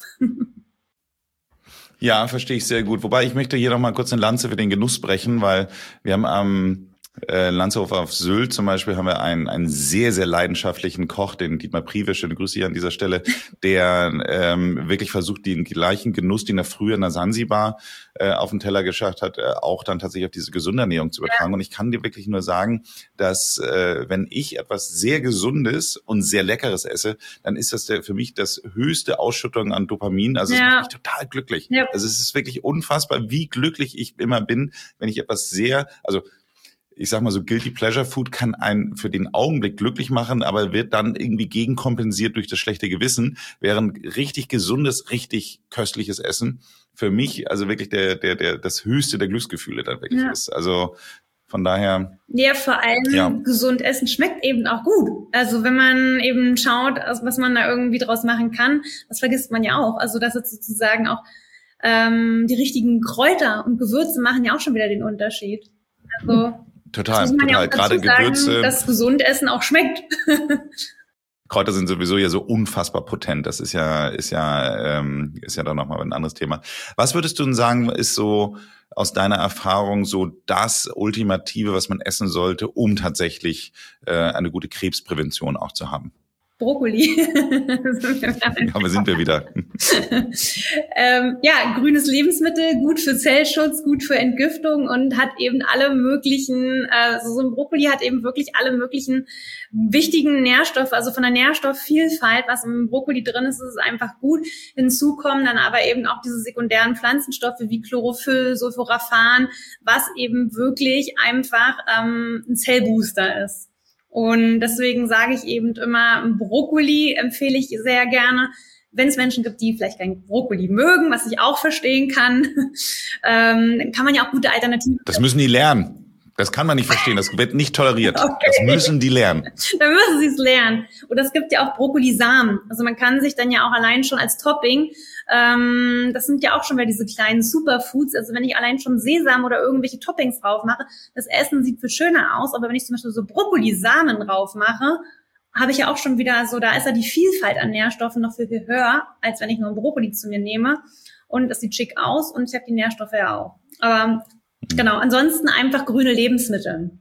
Ja, verstehe ich sehr gut. Wobei ich möchte hier noch mal kurz eine Lanze für den Genuss brechen, weil wir haben am Äh, Landshof auf Sylt zum Beispiel haben wir einen einen sehr, sehr leidenschaftlichen Koch, den Dietmar Priewe, schöne Grüße hier an dieser Stelle, der ähm, wirklich versucht, den gleichen Genuss, den er früher in der Sansibar äh, auf den Teller geschafft hat, äh, auch dann tatsächlich auf diese gesunde Ernährung zu übertragen. Ja. Und ich kann dir wirklich nur sagen, dass äh, wenn ich etwas sehr Gesundes und sehr Leckeres esse, dann ist das der, für mich das höchste Ausschüttung an Dopamin. Also es ja. macht mich total glücklich. Ja. Also es ist wirklich unfassbar, wie glücklich ich immer bin, wenn ich etwas sehr, also ich sag mal so, Guilty Pleasure Food kann einen für den Augenblick glücklich machen, aber wird dann irgendwie gegenkompensiert durch das schlechte Gewissen, während richtig gesundes, richtig köstliches Essen für mich also wirklich der der der das höchste der Glücksgefühle dann wirklich ja. ist. Also von daher. Ja, vor allem ja. gesund essen schmeckt eben auch gut. Also wenn man eben schaut, was man da irgendwie draus machen kann, das vergisst man ja auch. Also dass jetzt sozusagen auch ähm, die richtigen Kräuter und Gewürze machen ja auch schon wieder den Unterschied. Also Total, total. Ja gerade sagen, Gewürze. Dass gesund Essen auch schmeckt. Kräuter sind sowieso ja so unfassbar potent. Das ist ja, ist ja, ähm, ist ja dann nochmal ein anderes Thema. Was würdest du denn sagen, ist so aus deiner Erfahrung so das Ultimative, was man essen sollte, um tatsächlich äh, eine gute Krebsprävention auch zu haben? Brokkoli. Aber sind wir wieder. ähm, ja, grünes Lebensmittel, gut für Zellschutz, gut für Entgiftung und hat eben alle möglichen, also so ein Brokkoli hat eben wirklich alle möglichen wichtigen Nährstoffe, also von der Nährstoffvielfalt, was im Brokkoli drin ist, ist es einfach gut. Hinzu kommen dann aber eben auch diese sekundären Pflanzenstoffe wie Chlorophyll, Sulforaphan, was eben wirklich einfach ähm, ein Zellbooster ist. Und deswegen sage ich eben immer, Brokkoli empfehle ich sehr gerne, wenn es Menschen gibt, die vielleicht kein Brokkoli mögen, was ich auch verstehen kann, ähm, kann man ja auch gute Alternativen. Das müssen die lernen. Das kann man nicht verstehen. Das wird nicht toleriert. Okay. Das müssen die lernen. Dann müssen sie es lernen. Und es gibt ja auch Brokkolisamen. Also man kann sich dann ja auch allein schon als Topping, ähm, das sind ja auch schon wieder diese kleinen Superfoods. Also wenn ich allein schon Sesam oder irgendwelche Toppings drauf mache, das Essen sieht viel schöner aus. Aber wenn ich zum Beispiel so Brokkolisamen drauf mache, habe ich ja auch schon wieder so, da ist ja die Vielfalt an Nährstoffen noch viel, viel höher, als wenn ich nur einen Brokkoli zu mir nehme. Und das sieht schick aus und ich habe die Nährstoffe ja auch. Aber genau, ansonsten einfach grüne Lebensmittel.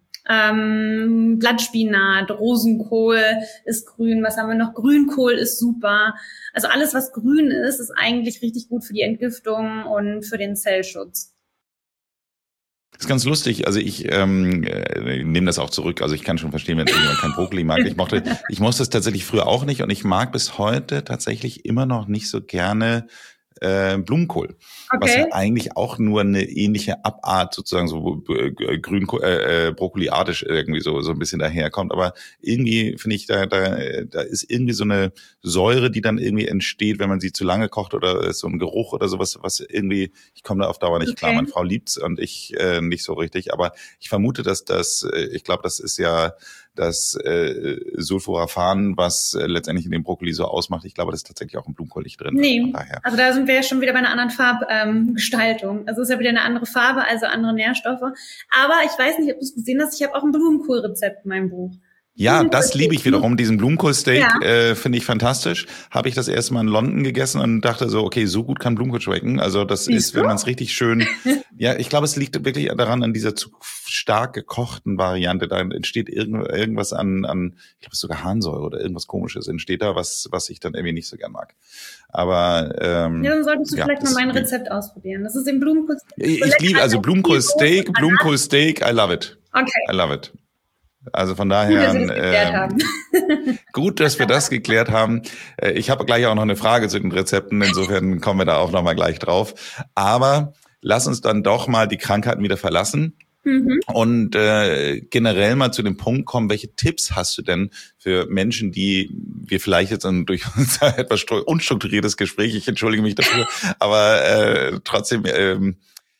Ähm, Blattspinat, Rosenkohl ist grün. Was haben wir noch? Grünkohl ist super. Also alles, was grün ist, ist eigentlich richtig gut für die Entgiftung und für den Zellschutz. Das ist ganz lustig. Also ich ähm, äh, nehme das auch zurück. Also ich kann schon verstehen, wenn jemand kein Brokkoli mag. Ich mochte, ich mochte es tatsächlich früher auch nicht und ich mag bis heute tatsächlich immer noch nicht so gerne Äh, Blumenkohl, okay. Was ja eigentlich auch nur eine ähnliche Abart sozusagen so äh, Grünkohl, äh, äh, Brokkoliartisch irgendwie so so ein bisschen daherkommt, aber irgendwie finde ich da da da ist irgendwie so eine Säure, die dann irgendwie entsteht, wenn man sie zu lange kocht oder so ein Geruch oder sowas, was irgendwie ich komme da auf Dauer nicht okay. klar. Meine Frau liebt's und ich äh, nicht so richtig, aber ich vermute, dass das äh, ich glaube, das ist ja das äh, Sulforaphan, was äh, letztendlich in dem Brokkoli so ausmacht. Ich glaube, das ist tatsächlich auch im Blumenkohl nicht drin. Nee, also da sind wir ja schon wieder bei einer anderen Farbgestaltung. Ähm, also es ist ja wieder eine andere Farbe, also andere Nährstoffe. Aber ich weiß nicht, ob du es gesehen hast, ich habe auch ein Blumenkohlrezept in meinem Buch. Ja, das liebe ich wiederum. Diesen Blumenkohlsteak ja. äh, finde ich fantastisch. Habe ich das erste Mal in London gegessen und dachte so, okay, so gut kann Blumenkohl schmecken. Also das Siehst ist, du? Wenn man es richtig schön... ja, ich glaube, es liegt wirklich daran, an dieser zu stark gekochten Variante. Da entsteht irgend, irgendwas an, an ich glaube, es ist sogar Harnsäure oder irgendwas Komisches entsteht da, was was ich dann irgendwie nicht so gern mag. Aber ähm, ja, dann solltest du ja, vielleicht mal mein Rezept ausprobieren. Das ist im Blumenkohlsteak. Ich, ich liebe also Blumenkohlsteak, Blumenkohlsteak, I love it. Okay. I love it. Also von daher. Gut, dass wir das geklärt ähm, haben. Gut, dass wir das geklärt haben. Ich habe gleich auch noch eine Frage zu den Rezepten. Insofern kommen wir da auch noch mal gleich drauf. Aber lass uns dann doch mal die Krankheiten wieder verlassen. Mhm. Und äh, generell mal zu dem Punkt kommen, welche Tipps hast du denn für Menschen, die wir vielleicht jetzt dann durch unser etwas unstrukturiertes Gespräch, ich entschuldige mich dafür, aber äh, trotzdem, ähm,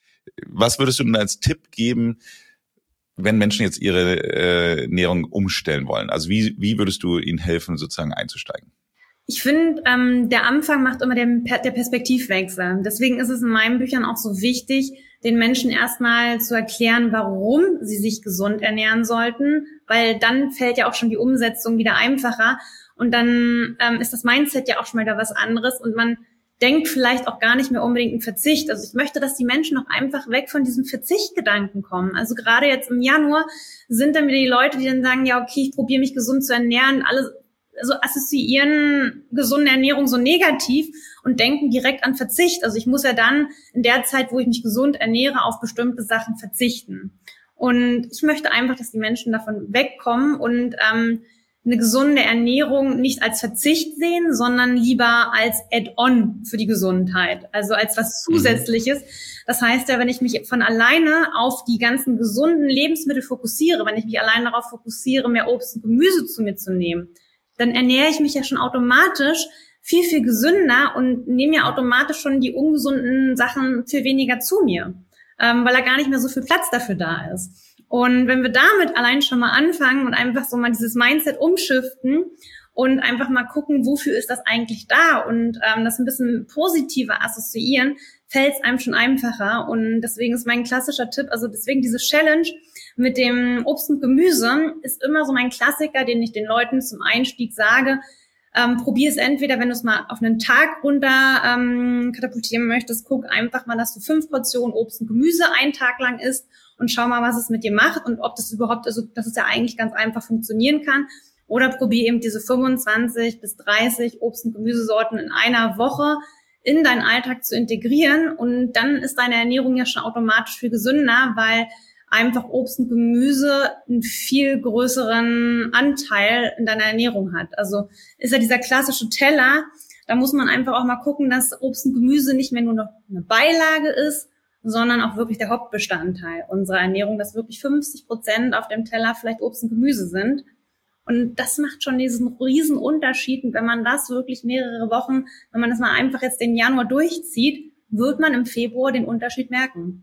was würdest du denn als Tipp geben, wenn Menschen jetzt ihre äh, Ernährung umstellen wollen? Also wie wie würdest du ihnen helfen, sozusagen einzusteigen? Ich finde, ähm, der Anfang macht immer den, der Perspektivwechsel. Deswegen ist es in meinen Büchern auch so wichtig, den Menschen erstmal zu erklären, warum sie sich gesund ernähren sollten, weil dann fällt ja auch schon die Umsetzung wieder einfacher und dann ähm, ist das Mindset ja auch schon mal wieder was anderes und man denkt vielleicht auch gar nicht mehr unbedingt einen Verzicht. Also ich möchte, dass die Menschen auch einfach weg von diesem Verzichtgedanken kommen. Also gerade jetzt im Januar sind dann wieder die Leute, die dann sagen, ja okay, ich probiere mich gesund zu ernähren, alle also assoziieren gesunde Ernährung so negativ und denken direkt an Verzicht. Also ich muss ja dann in der Zeit, wo ich mich gesund ernähre, auf bestimmte Sachen verzichten. Und ich möchte einfach, dass die Menschen davon wegkommen und ähm, eine gesunde Ernährung nicht als Verzicht sehen, sondern lieber als Add-on für die Gesundheit, also als was Zusätzliches. Das heißt ja, wenn ich mich von alleine auf die ganzen gesunden Lebensmittel fokussiere, wenn ich mich allein darauf fokussiere, mehr Obst und Gemüse zu mir zu nehmen, dann ernähre ich mich ja schon automatisch viel, viel gesünder und nehme ja automatisch schon die ungesunden Sachen viel weniger zu mir, ähm, weil da gar nicht mehr so viel Platz dafür da ist. Und wenn wir damit allein schon mal anfangen und einfach so mal dieses Mindset umschiften und einfach mal gucken, wofür ist das eigentlich da und ähm, das ein bisschen positiver assoziieren, fällt es einem schon einfacher. Und deswegen ist mein klassischer Tipp, also deswegen diese Challenge mit dem Obst und Gemüse ist immer so mein Klassiker, den ich den Leuten zum Einstieg sage. Ähm, probier es entweder, wenn du es mal auf einen Tag runter ähm, katapultieren möchtest, guck einfach mal, dass du fünf Portionen Obst und Gemüse einen Tag lang isst und schau mal, was es mit dir macht und ob das überhaupt, also dass es ja eigentlich ganz einfach funktionieren kann. Oder probier eben diese fünfundzwanzig bis dreißig Obst- und Gemüsesorten in einer Woche in deinen Alltag zu integrieren. Und dann ist deine Ernährung ja schon automatisch viel gesünder, weil einfach Obst und Gemüse einen viel größeren Anteil in deiner Ernährung hat. Also ist ja dieser klassische Teller, da muss man einfach auch mal gucken, dass Obst und Gemüse nicht mehr nur noch eine Beilage ist, sondern auch wirklich der Hauptbestandteil unserer Ernährung, dass wirklich fünfzig Prozent auf dem Teller vielleicht Obst und Gemüse sind. Und das macht schon diesen riesen Unterschied. Und wenn man das wirklich mehrere Wochen, wenn man das mal einfach jetzt den Januar durchzieht, wird man im Februar den Unterschied merken.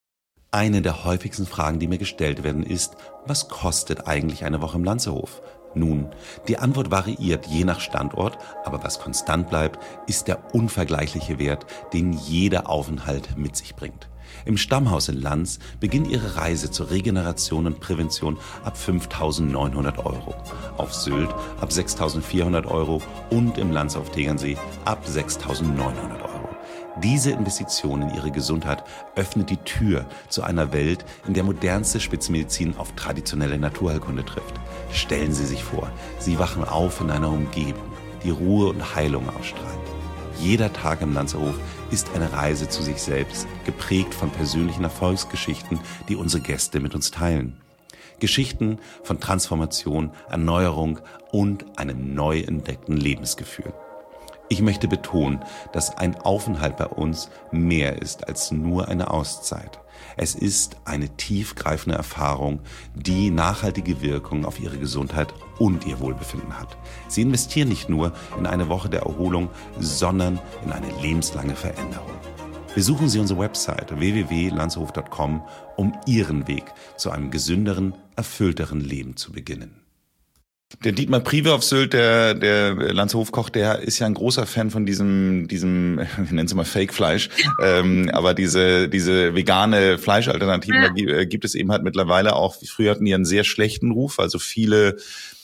Eine der häufigsten Fragen, die mir gestellt werden, ist, was kostet eigentlich eine Woche im Lanzerhof? Nun, die Antwort variiert je nach Standort, aber was konstant bleibt, ist der unvergleichliche Wert, den jeder Aufenthalt mit sich bringt. Im Stammhaus in Lanz beginnt Ihre Reise zur Regeneration und Prävention ab fünftausendneunhundert Euro, auf Sylt ab sechstausendvierhundert Euro und im Lanzerhof Tegernsee ab sechstausendneunhundert Euro. Diese Investition in Ihre Gesundheit öffnet die Tür zu einer Welt, in der modernste Spitzenmedizin auf traditionelle Naturheilkunde trifft. Stellen Sie sich vor, Sie wachen auf in einer Umgebung, die Ruhe und Heilung ausstrahlt. Jeder Tag im Lanzerhof ist eine Reise zu sich selbst, geprägt von persönlichen Erfolgsgeschichten, die unsere Gäste mit uns teilen. Geschichten von Transformation, Erneuerung und einem neu entdeckten Lebensgefühl. Ich möchte betonen, dass ein Aufenthalt bei uns mehr ist als nur eine Auszeit. Es ist eine tiefgreifende Erfahrung, die nachhaltige Wirkung auf Ihre Gesundheit und Ihr Wohlbefinden hat. Sie investieren nicht nur in eine Woche der Erholung, sondern in eine lebenslange Veränderung. Besuchen Sie unsere Website w w w punkt lanzerhof punkt com, um Ihren Weg zu einem gesünderen, erfüllteren Leben zu beginnen. Der Dietmar Priebe auf Sylt, der, der Lanzerhofkoch, der ist ja ein großer Fan von diesem, diesem, wir nennen es immer Fake-Fleisch, ähm, aber diese, diese vegane Fleischalternativen, ja. Da gibt es eben halt mittlerweile auch, früher hatten die einen sehr schlechten Ruf, also viele,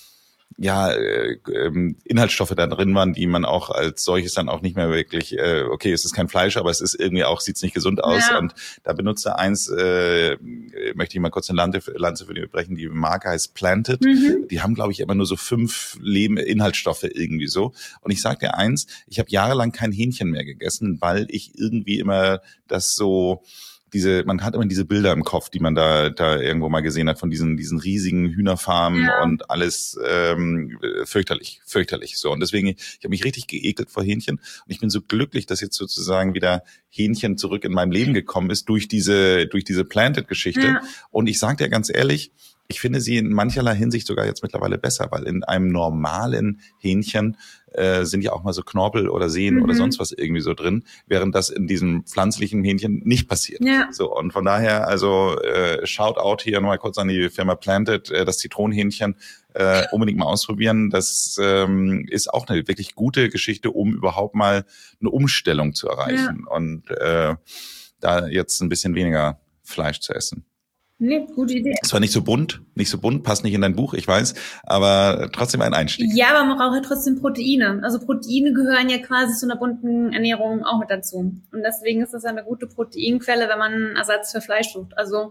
ja, äh, Inhaltsstoffe da drin waren, die man auch als solches dann auch nicht mehr wirklich, äh, okay, es ist kein Fleisch, aber es ist irgendwie auch, sieht's nicht gesund aus. Ja. Und da benutzt er eins, äh, möchte ich mal kurz eine Lanze, Lanze für die brechen, die Marke heißt Planted. Mhm. Die haben, glaube ich, immer nur so fünf Leben Inhaltsstoffe irgendwie so. Und ich sag dir eins, ich habe jahrelang kein Hähnchen mehr gegessen, weil ich irgendwie immer das so diese, man hat immer diese Bilder im Kopf, die man da da irgendwo mal gesehen hat von diesen diesen riesigen Hühnerfarmen ja. und alles ähm, fürchterlich, fürchterlich. So und deswegen, ich habe mich richtig geekelt vor Hähnchen und ich bin so glücklich, dass jetzt sozusagen wieder Hähnchen zurück in meinem Leben gekommen ist durch diese durch diese Planted-Geschichte. Ja. Und ich sage dir ganz ehrlich, ich finde sie in mancherlei Hinsicht sogar jetzt mittlerweile besser, weil in einem normalen Hähnchen äh, sind ja auch mal so Knorpel oder Sehnen mhm. oder sonst was irgendwie so drin, während das in diesem pflanzlichen Hähnchen nicht passiert. Ja. So und von daher, also äh, shout out hier nochmal kurz an die Firma Planted, äh, das Zitronenhähnchen äh, unbedingt mal ausprobieren. Das ähm, ist auch eine wirklich gute Geschichte, um überhaupt mal eine Umstellung zu erreichen ja. und äh, da jetzt ein bisschen weniger Fleisch zu essen. Nee, gute Idee. Es war nicht so bunt, nicht so bunt, passt nicht in dein Buch, ich weiß, aber trotzdem ein Einstieg. Ja, aber man braucht ja trotzdem Proteine. Also Proteine gehören ja quasi zu einer bunten Ernährung auch mit dazu. Und deswegen ist das eine gute Proteinquelle, wenn man einen Ersatz für Fleisch sucht. Also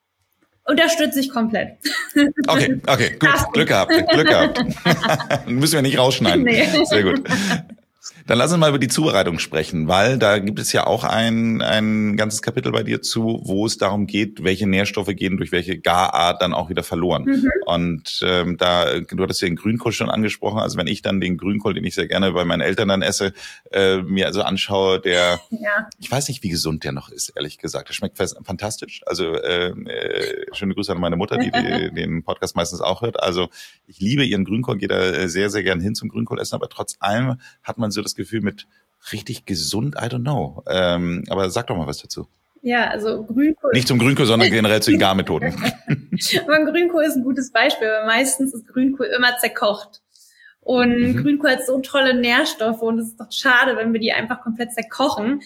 unterstütze ich komplett. Okay, okay, gut, Glück gehabt, Glück gehabt. Müssen wir nicht rausschneiden. Nee. Sehr gut. Dann lass uns mal über die Zubereitung sprechen, weil da gibt es ja auch ein ein ganzes Kapitel bei dir zu, wo es darum geht, welche Nährstoffe gehen durch welche Garart dann auch wieder verloren. Mhm. Und ähm, da, du hattest ja den Grünkohl schon angesprochen, also wenn ich dann den Grünkohl, den ich sehr gerne bei meinen Eltern dann esse, äh, mir also anschaue, der, ja. ich weiß nicht, wie gesund der noch ist, ehrlich gesagt. Der schmeckt fast fantastisch. Also äh, äh, schöne Grüße an meine Mutter, die, die den Podcast meistens auch hört. Also ich liebe ihren Grünkohl, gehe da sehr, sehr gern hin zum Grünkohl essen, aber trotz allem hat man so das Gefühl mit richtig gesund, I don't know. Ähm, aber sag doch mal was dazu. Ja, also Grünkohl. Nicht zum Grünkohl, sondern generell zu den Garmethoden. Aber Grünkohl ist ein gutes Beispiel, weil meistens ist Grünkohl immer zerkocht. Und mhm. Grünkohl hat so tolle Nährstoffe und es ist doch schade, wenn wir die einfach komplett zerkochen.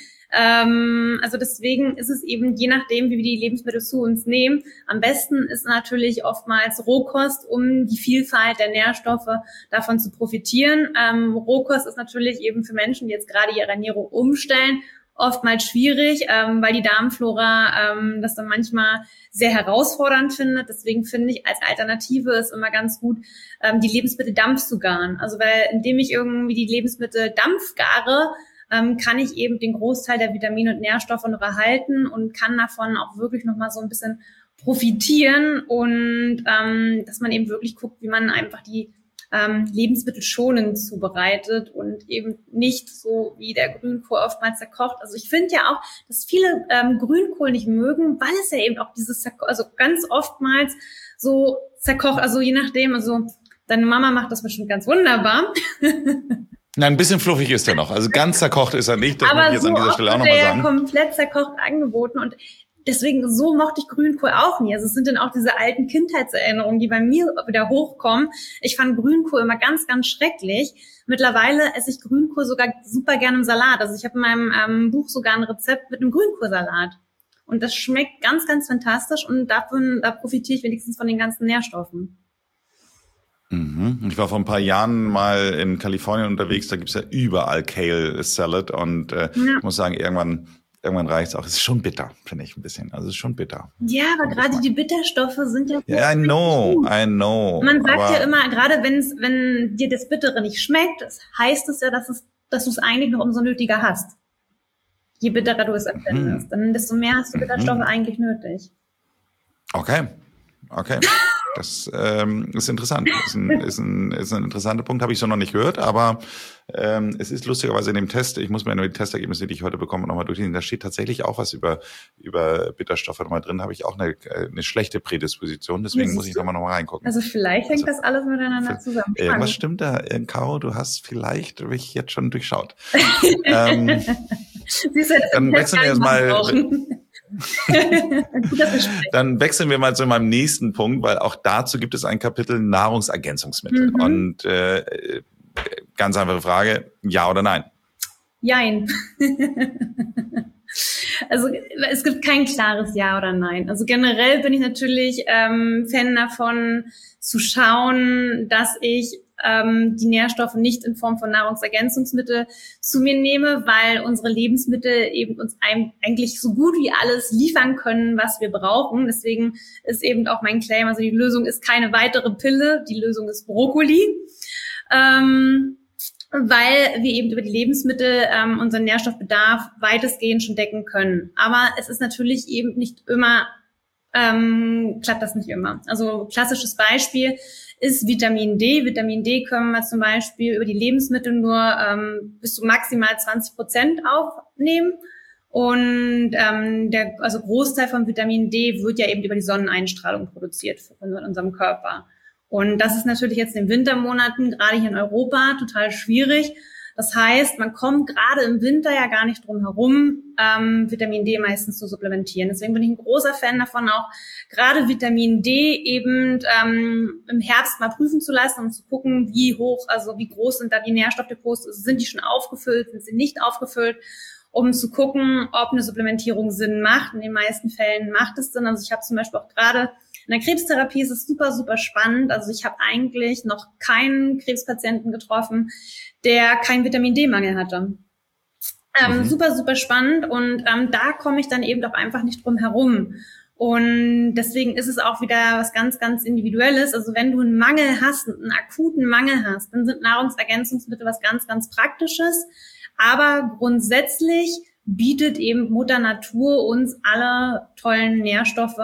Ähm, also deswegen ist es eben, je nachdem, wie wir die Lebensmittel zu uns nehmen, am besten ist natürlich oftmals Rohkost, um die Vielfalt der Nährstoffe davon zu profitieren. Ähm, Rohkost ist natürlich eben für Menschen, die jetzt gerade ihre Ernährung umstellen, oftmals schwierig, ähm, weil die Darmflora ähm, das dann manchmal sehr herausfordernd findet. Deswegen finde ich, als Alternative ist immer ganz gut, ähm, die Lebensmittel dampf zu garen. Also weil indem ich irgendwie die Lebensmittel dampf gare, ähm, kann ich eben den Großteil der Vitamine und Nährstoffe noch erhalten und kann davon auch wirklich nochmal so ein bisschen profitieren und ähm, dass man eben wirklich guckt, wie man einfach die ähm, Lebensmittel schonend zubereitet und eben nicht so wie der Grünkohl oftmals zerkocht. Also ich finde ja auch, dass viele ähm, Grünkohl nicht mögen, weil es ja eben auch dieses, Zerko- also ganz oftmals so zerkocht, also je nachdem, also deine Mama macht das bestimmt ganz wunderbar. Nein, ein bisschen fluffig ist er noch. Also ganz zerkocht ist er nicht. Das muss ich jetzt so an dieser Stelle auch nochmal sagen. Aber so komplett zerkocht angeboten und deswegen, so mochte ich Grünkohl auch nie. Also es sind dann auch diese alten Kindheitserinnerungen, die bei mir wieder hochkommen. Ich fand Grünkohl immer ganz, ganz schrecklich. Mittlerweile esse ich Grünkohl sogar super gerne im Salat. Also ich habe in meinem ähm, Buch sogar ein Rezept mit einem Grünkohlsalat. Und das schmeckt ganz, ganz fantastisch und davon, da profitiere ich wenigstens von den ganzen Nährstoffen. Mhm. Ich war vor ein paar Jahren mal in Kalifornien unterwegs, da gibt's ja überall Kale Salad und äh, ja. ich muss sagen, irgendwann irgendwann reicht's auch. Es ist schon bitter, finde ich ein bisschen. Also es ist schon bitter. Ja, aber gerade die Bitterstoffe sind ja... Ja, yeah, I know, gut. I know. Man sagt ja immer, gerade wenn's, wenn dir das Bittere nicht schmeckt, das heißt es ja, dass es, dass du es eigentlich noch umso nötiger hast. Je bitterer du es empfindest, mhm. dann desto mehr hast du Bitterstoffe mhm. eigentlich nötig. Okay, okay. Das ähm, ist interessant. Ist ein, ist ein, ist ein interessanter Punkt, habe ich so noch nicht gehört, aber ähm, es ist lustigerweise in dem Test, ich muss mir nur die Testergebnisse, die ich heute bekomme, nochmal durchlesen, da steht tatsächlich auch was über über Bitterstoffe nochmal drin, habe ich auch eine, eine schlechte Prädisposition, deswegen muss ich nochmal noch mal reingucken. Also vielleicht hängt also, das alles miteinander zusammen. Irgendwas stimmt da, Caro, du hast vielleicht mich jetzt schon durchschaut. ähm, Siehst du, dann wechseln wir jetzt mal... Dann wechseln wir mal zu meinem nächsten Punkt, weil auch dazu gibt es ein Kapitel Nahrungsergänzungsmittel. Mhm. Und äh, ganz einfache Frage, ja oder nein? Jein. Also es gibt kein klares Ja oder Nein. Also generell bin ich natürlich ähm, Fan davon, zu schauen, dass ich ähm, die Nährstoffe nicht in Form von Nahrungsergänzungsmittel zu mir nehme, weil unsere Lebensmittel eben uns eigentlich so gut wie alles liefern können, was wir brauchen. Deswegen ist eben auch mein Claim, also die Lösung ist keine weitere Pille, die Lösung ist Brokkoli. Ähm, weil wir eben über die Lebensmittel ähm, unseren Nährstoffbedarf weitestgehend schon decken können. Aber es ist natürlich eben nicht immer, ähm, klappt das nicht immer. Also klassisches Beispiel ist Vitamin D. Vitamin D können wir zum Beispiel über die Lebensmittel nur ähm, bis zu maximal zwanzig Prozent aufnehmen. Und ähm, der also Großteil von Vitamin D wird ja eben über die Sonneneinstrahlung produziert von unserem Körper. Und das ist natürlich jetzt in den Wintermonaten, gerade hier in Europa, total schwierig. Das heißt, man kommt gerade im Winter ja gar nicht drum herum, ähm, Vitamin D meistens zu supplementieren. Deswegen bin ich ein großer Fan davon, auch gerade Vitamin D eben ähm, im Herbst mal prüfen zu lassen und zu gucken, wie hoch, also wie groß sind da die Nährstoffdepots, sind die schon aufgefüllt, sind sie nicht aufgefüllt, um zu gucken, ob eine Supplementierung Sinn macht. In den meisten Fällen macht es Sinn. Also ich habe zum Beispiel auch gerade in der Krebstherapie ist es super, super spannend. Also ich habe eigentlich noch keinen Krebspatienten getroffen, der keinen Vitamin-D-Mangel hatte. Ähm, mhm. Super, super spannend. Und ähm, da komme ich dann eben doch einfach nicht drum herum. Und deswegen ist es auch wieder was ganz, ganz Individuelles. Also wenn du einen Mangel hast, einen akuten Mangel hast, dann sind Nahrungsergänzungsmittel was ganz, ganz Praktisches. Aber grundsätzlich bietet eben Mutter Natur uns alle tollen Nährstoffe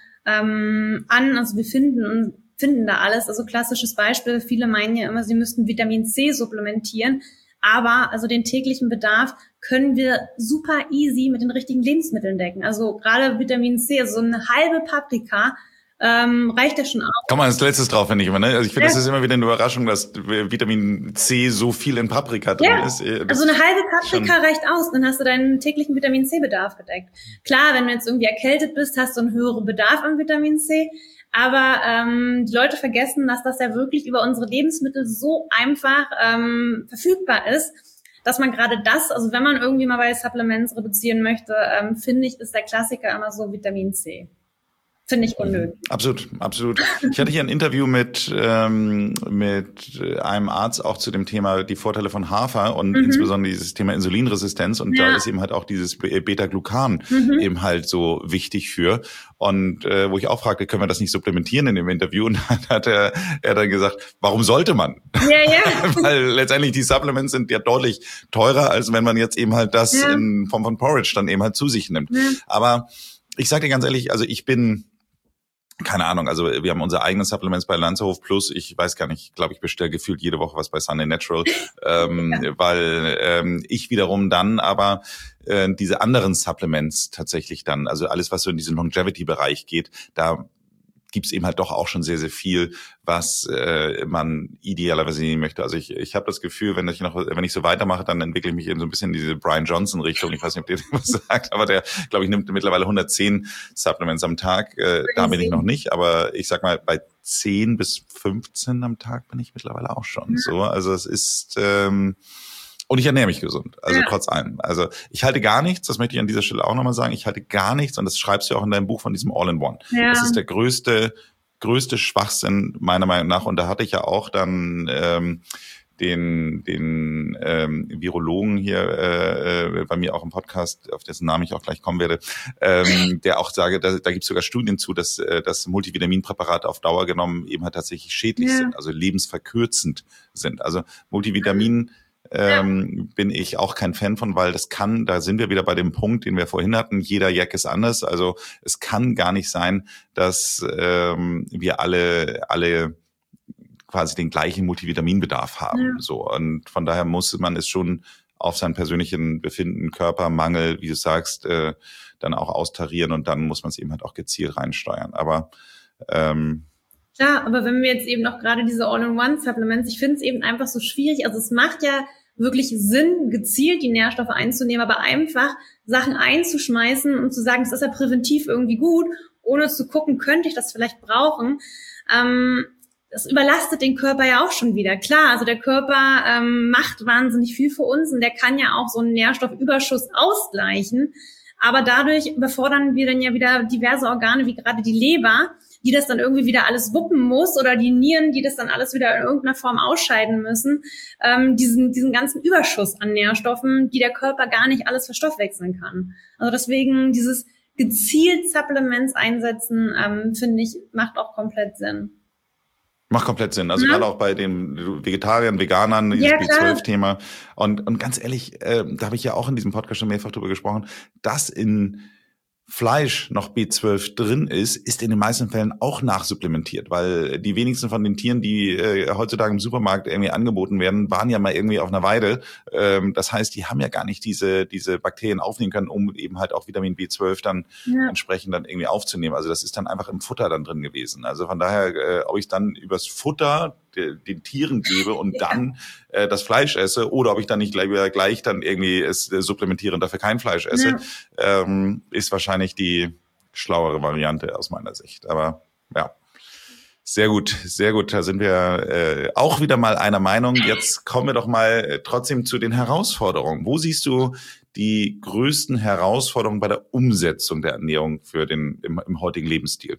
ähm, an. Also wir finden und finden da alles. Also klassisches Beispiel, viele meinen ja immer, sie müssten Vitamin C supplementieren. Aber also den täglichen Bedarf können wir super easy mit den richtigen Lebensmitteln decken. Also gerade Vitamin C, also so eine halbe Paprika, ähm, reicht ja schon aus. Komm mal als letztes drauf, finde ich immer. Ne? Also ich finde, ja. Das ist immer wieder eine Überraschung, dass Vitamin C so viel in Paprika drin ja. ist. Das also eine halbe Paprika reicht aus, dann hast du deinen täglichen Vitamin C-Bedarf gedeckt. Klar, wenn du jetzt irgendwie erkältet bist, hast du einen höheren Bedarf an Vitamin C. Aber ähm, die Leute vergessen, dass das ja wirklich über unsere Lebensmittel so einfach ähm, verfügbar ist, dass man gerade das, also wenn man irgendwie mal bei Supplements reduzieren möchte, ähm, finde ich, ist der Klassiker immer so Vitamin C. Finde ich unnötig. Absolut, absolut. Ich hatte hier ein Interview mit ähm, mit einem Arzt auch zu dem Thema die Vorteile von Hafer und mhm. insbesondere dieses Thema Insulinresistenz. Und ja. da ist eben halt auch dieses Beta-Glucan mhm. eben halt so wichtig für. Und äh, wo ich auch fragte, können wir das nicht supplementieren in dem Interview? Und dann hat er, er dann gesagt, warum sollte man? Ja, ja. Weil letztendlich die Supplements sind ja deutlich teurer, als wenn man jetzt eben halt das ja. in Form von Porridge dann eben halt zu sich nimmt. Ja. Aber ich sage dir ganz ehrlich, also ich bin keine Ahnung, also wir haben unsere eigenen Supplements bei Lanzerhof Plus. Ich weiß gar nicht, ich glaube, ich bestelle gefühlt jede Woche was bei Sunday Natural, ähm, ja. weil ähm, ich wiederum dann aber äh, diese anderen Supplements tatsächlich dann, also alles, was so in diesen Longevity-Bereich geht, da gibt's eben halt doch auch schon sehr, sehr viel, was äh, man idealerweise nehmen möchte. Also ich ich habe das Gefühl, wenn ich noch wenn ich so weitermache, dann entwickle ich mich in so ein bisschen in diese Brian Johnson-Richtung. Ich weiß nicht, ob der was sagt, aber der, glaube ich, nimmt mittlerweile hundertzehn Supplements am Tag. Äh, da bin ich noch nicht, aber ich sag mal, bei zehn bis fünfzehn am Tag bin ich mittlerweile auch schon. So, also es ist ähm, und ich ernähre mich gesund, also ja. trotz allem. Also ich halte gar nichts, das möchte ich an dieser Stelle auch nochmal sagen, ich halte gar nichts, und das schreibst du auch in deinem Buch von diesem All-in-One. Ja. Das ist der größte größte Schwachsinn meiner Meinung nach. Und da hatte ich ja auch dann ähm, den den ähm, Virologen hier äh, bei mir auch im Podcast, auf dessen Namen ich auch gleich kommen werde, ähm, der auch sage, da, da gibt es sogar Studien zu, dass äh, dass Multivitaminpräparate auf Dauer genommen eben halt tatsächlich schädlich ja. sind, also lebensverkürzend sind. Also Multivitamin Ähm, bin ich auch kein Fan von, weil das kann, da sind wir wieder bei dem Punkt, den wir vorhin hatten, jeder Jack ist anders. Also es kann gar nicht sein, dass ähm, wir alle alle quasi den gleichen Multivitaminbedarf haben. Ja. So, und von daher muss man es schon auf seinen persönlichen Befinden, Körper, Mangel, wie du sagst, äh, dann auch austarieren, und dann muss man es eben halt auch gezielt reinsteuern. Aber ähm, Klar, aber wenn wir jetzt eben noch gerade diese All-in-One-Supplements, ich finde es eben einfach so schwierig, also es macht ja wirklich Sinn, gezielt die Nährstoffe einzunehmen, aber einfach Sachen einzuschmeißen und zu sagen, das ist ja präventiv irgendwie gut, ohne zu gucken, könnte ich das vielleicht brauchen, ähm, das überlastet den Körper ja auch schon wieder. Klar, also der Körper ähm, macht wahnsinnig viel für uns, und der kann ja auch so einen Nährstoffüberschuss ausgleichen, aber dadurch überfordern wir dann ja wieder diverse Organe, wie gerade die Leber, die das dann irgendwie wieder alles wuppen muss, oder die Nieren, die das dann alles wieder in irgendeiner Form ausscheiden müssen, ähm, diesen diesen ganzen Überschuss an Nährstoffen, die der Körper gar nicht alles verstoffwechseln kann. Also deswegen dieses gezielt Supplements einsetzen, ähm, finde ich, macht auch komplett Sinn. Macht komplett Sinn. Also ja. gerade auch bei den Vegetariern, Veganern, dieses ja, B zwölf Thema. Und, und ganz ehrlich, äh, da habe ich ja auch in diesem Podcast schon mehrfach drüber gesprochen, dass in Fleisch noch B zwölf drin ist, ist in den meisten Fällen auch nachsupplementiert, weil die wenigsten von den Tieren, die äh, heutzutage im Supermarkt irgendwie angeboten werden, waren ja mal irgendwie auf einer Weide. Ähm, das heißt, die haben ja gar nicht diese diese Bakterien aufnehmen können, um eben halt auch Vitamin B zwölf dann ja. entsprechend dann irgendwie aufzunehmen. Also das ist dann einfach im Futter dann drin gewesen. Also von daher, äh, ob ich dann übers Futter den Tieren gebe und ja. dann äh, das Fleisch esse oder ob ich dann nicht gleich, gleich dann irgendwie es äh, supplementiere und dafür kein Fleisch esse, ja. ähm, ist wahrscheinlich die schlauere Variante aus meiner Sicht. Aber ja, sehr gut, sehr gut. Da sind wir äh, auch wieder mal einer Meinung. Jetzt kommen wir doch mal äh, trotzdem zu den Herausforderungen. Wo siehst du die größten Herausforderungen bei der Umsetzung der Ernährung für den im, im heutigen Lebensstil?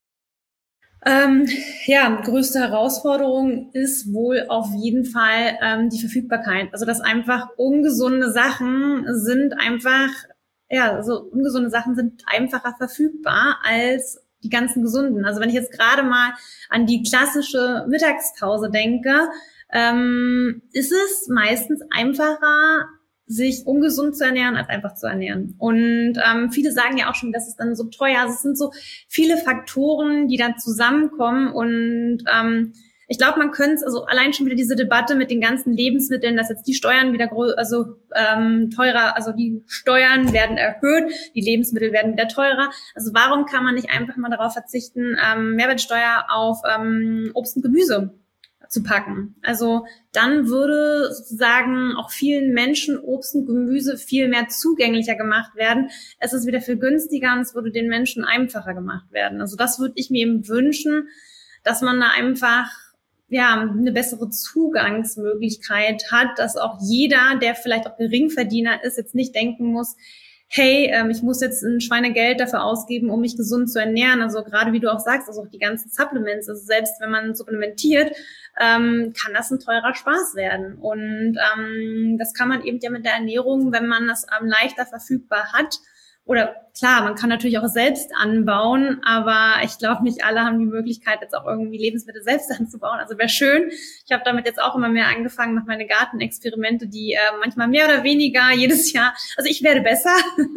Ähm, ja, größte Herausforderung ist wohl auf jeden Fall ähm, die Verfügbarkeit. Also dass einfach ungesunde Sachen sind einfach, ja, also ungesunde Sachen sind einfacher verfügbar als die ganzen gesunden. Also wenn ich jetzt gerade mal an die klassische Mittagspause denke, ähm, ist es meistens einfacher, sich ungesund zu ernähren, als einfach zu ernähren. Und ähm, viele sagen ja auch schon, das ist dann so teuer. Also es sind so viele Faktoren, die dann zusammenkommen. Und ähm, ich glaube, man könnte es, also allein schon wieder diese Debatte mit den ganzen Lebensmitteln, dass jetzt die Steuern wieder grö- also ähm, teurer, also die Steuern werden erhöht, die Lebensmittel werden wieder teurer. Also warum kann man nicht einfach mal darauf verzichten, ähm, Mehrwertsteuer auf ähm, Obst und Gemüse zu packen? Also dann würde sozusagen auch vielen Menschen Obst und Gemüse viel mehr zugänglicher gemacht werden. Es ist wieder viel günstiger und es würde den Menschen einfacher gemacht werden. Also das würde ich mir eben wünschen, dass man da einfach ja eine bessere Zugangsmöglichkeit hat, dass auch jeder, der vielleicht auch Geringverdiener ist, jetzt nicht denken muss, hey, ähm, ich muss jetzt ein Schweinegeld dafür ausgeben, um mich gesund zu ernähren. Also gerade wie du auch sagst, also auch die ganzen Supplements, also selbst wenn man supplementiert, ähm, kann das ein teurer Spaß werden. Und ähm, das kann man eben ja mit der Ernährung, wenn man das ähm, leichter verfügbar hat. Oder klar, man kann natürlich auch selbst anbauen, aber ich glaube, nicht alle haben die Möglichkeit, jetzt auch irgendwie Lebensmittel selbst anzubauen. Also wäre schön. Ich habe damit jetzt auch immer mehr angefangen, mache meine Gartenexperimente, die äh, manchmal mehr oder weniger jedes Jahr, also ich werde besser.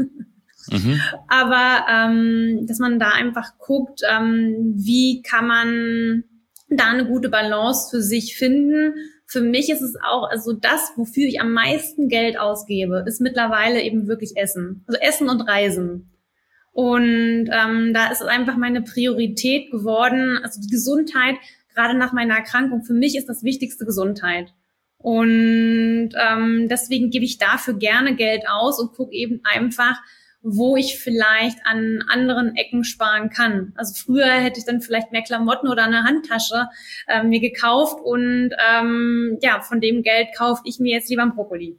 Mhm. Aber ähm, dass man da einfach guckt, ähm, wie kann man da eine gute Balance für sich finden. Für mich ist es auch, also das, wofür ich am meisten Geld ausgebe, ist mittlerweile eben wirklich Essen. Also Essen und Reisen. Und ähm, da ist es einfach meine Priorität geworden. Also die Gesundheit, gerade nach meiner Erkrankung, für mich ist das Wichtigste Gesundheit. Und ähm, deswegen gebe ich dafür gerne Geld aus und gucke eben einfach, wo ich vielleicht an anderen Ecken sparen kann. Also früher hätte ich dann vielleicht mehr Klamotten oder eine Handtasche äh, mir gekauft und ähm, ja, von dem Geld kaufe ich mir jetzt lieber einen Brokkoli.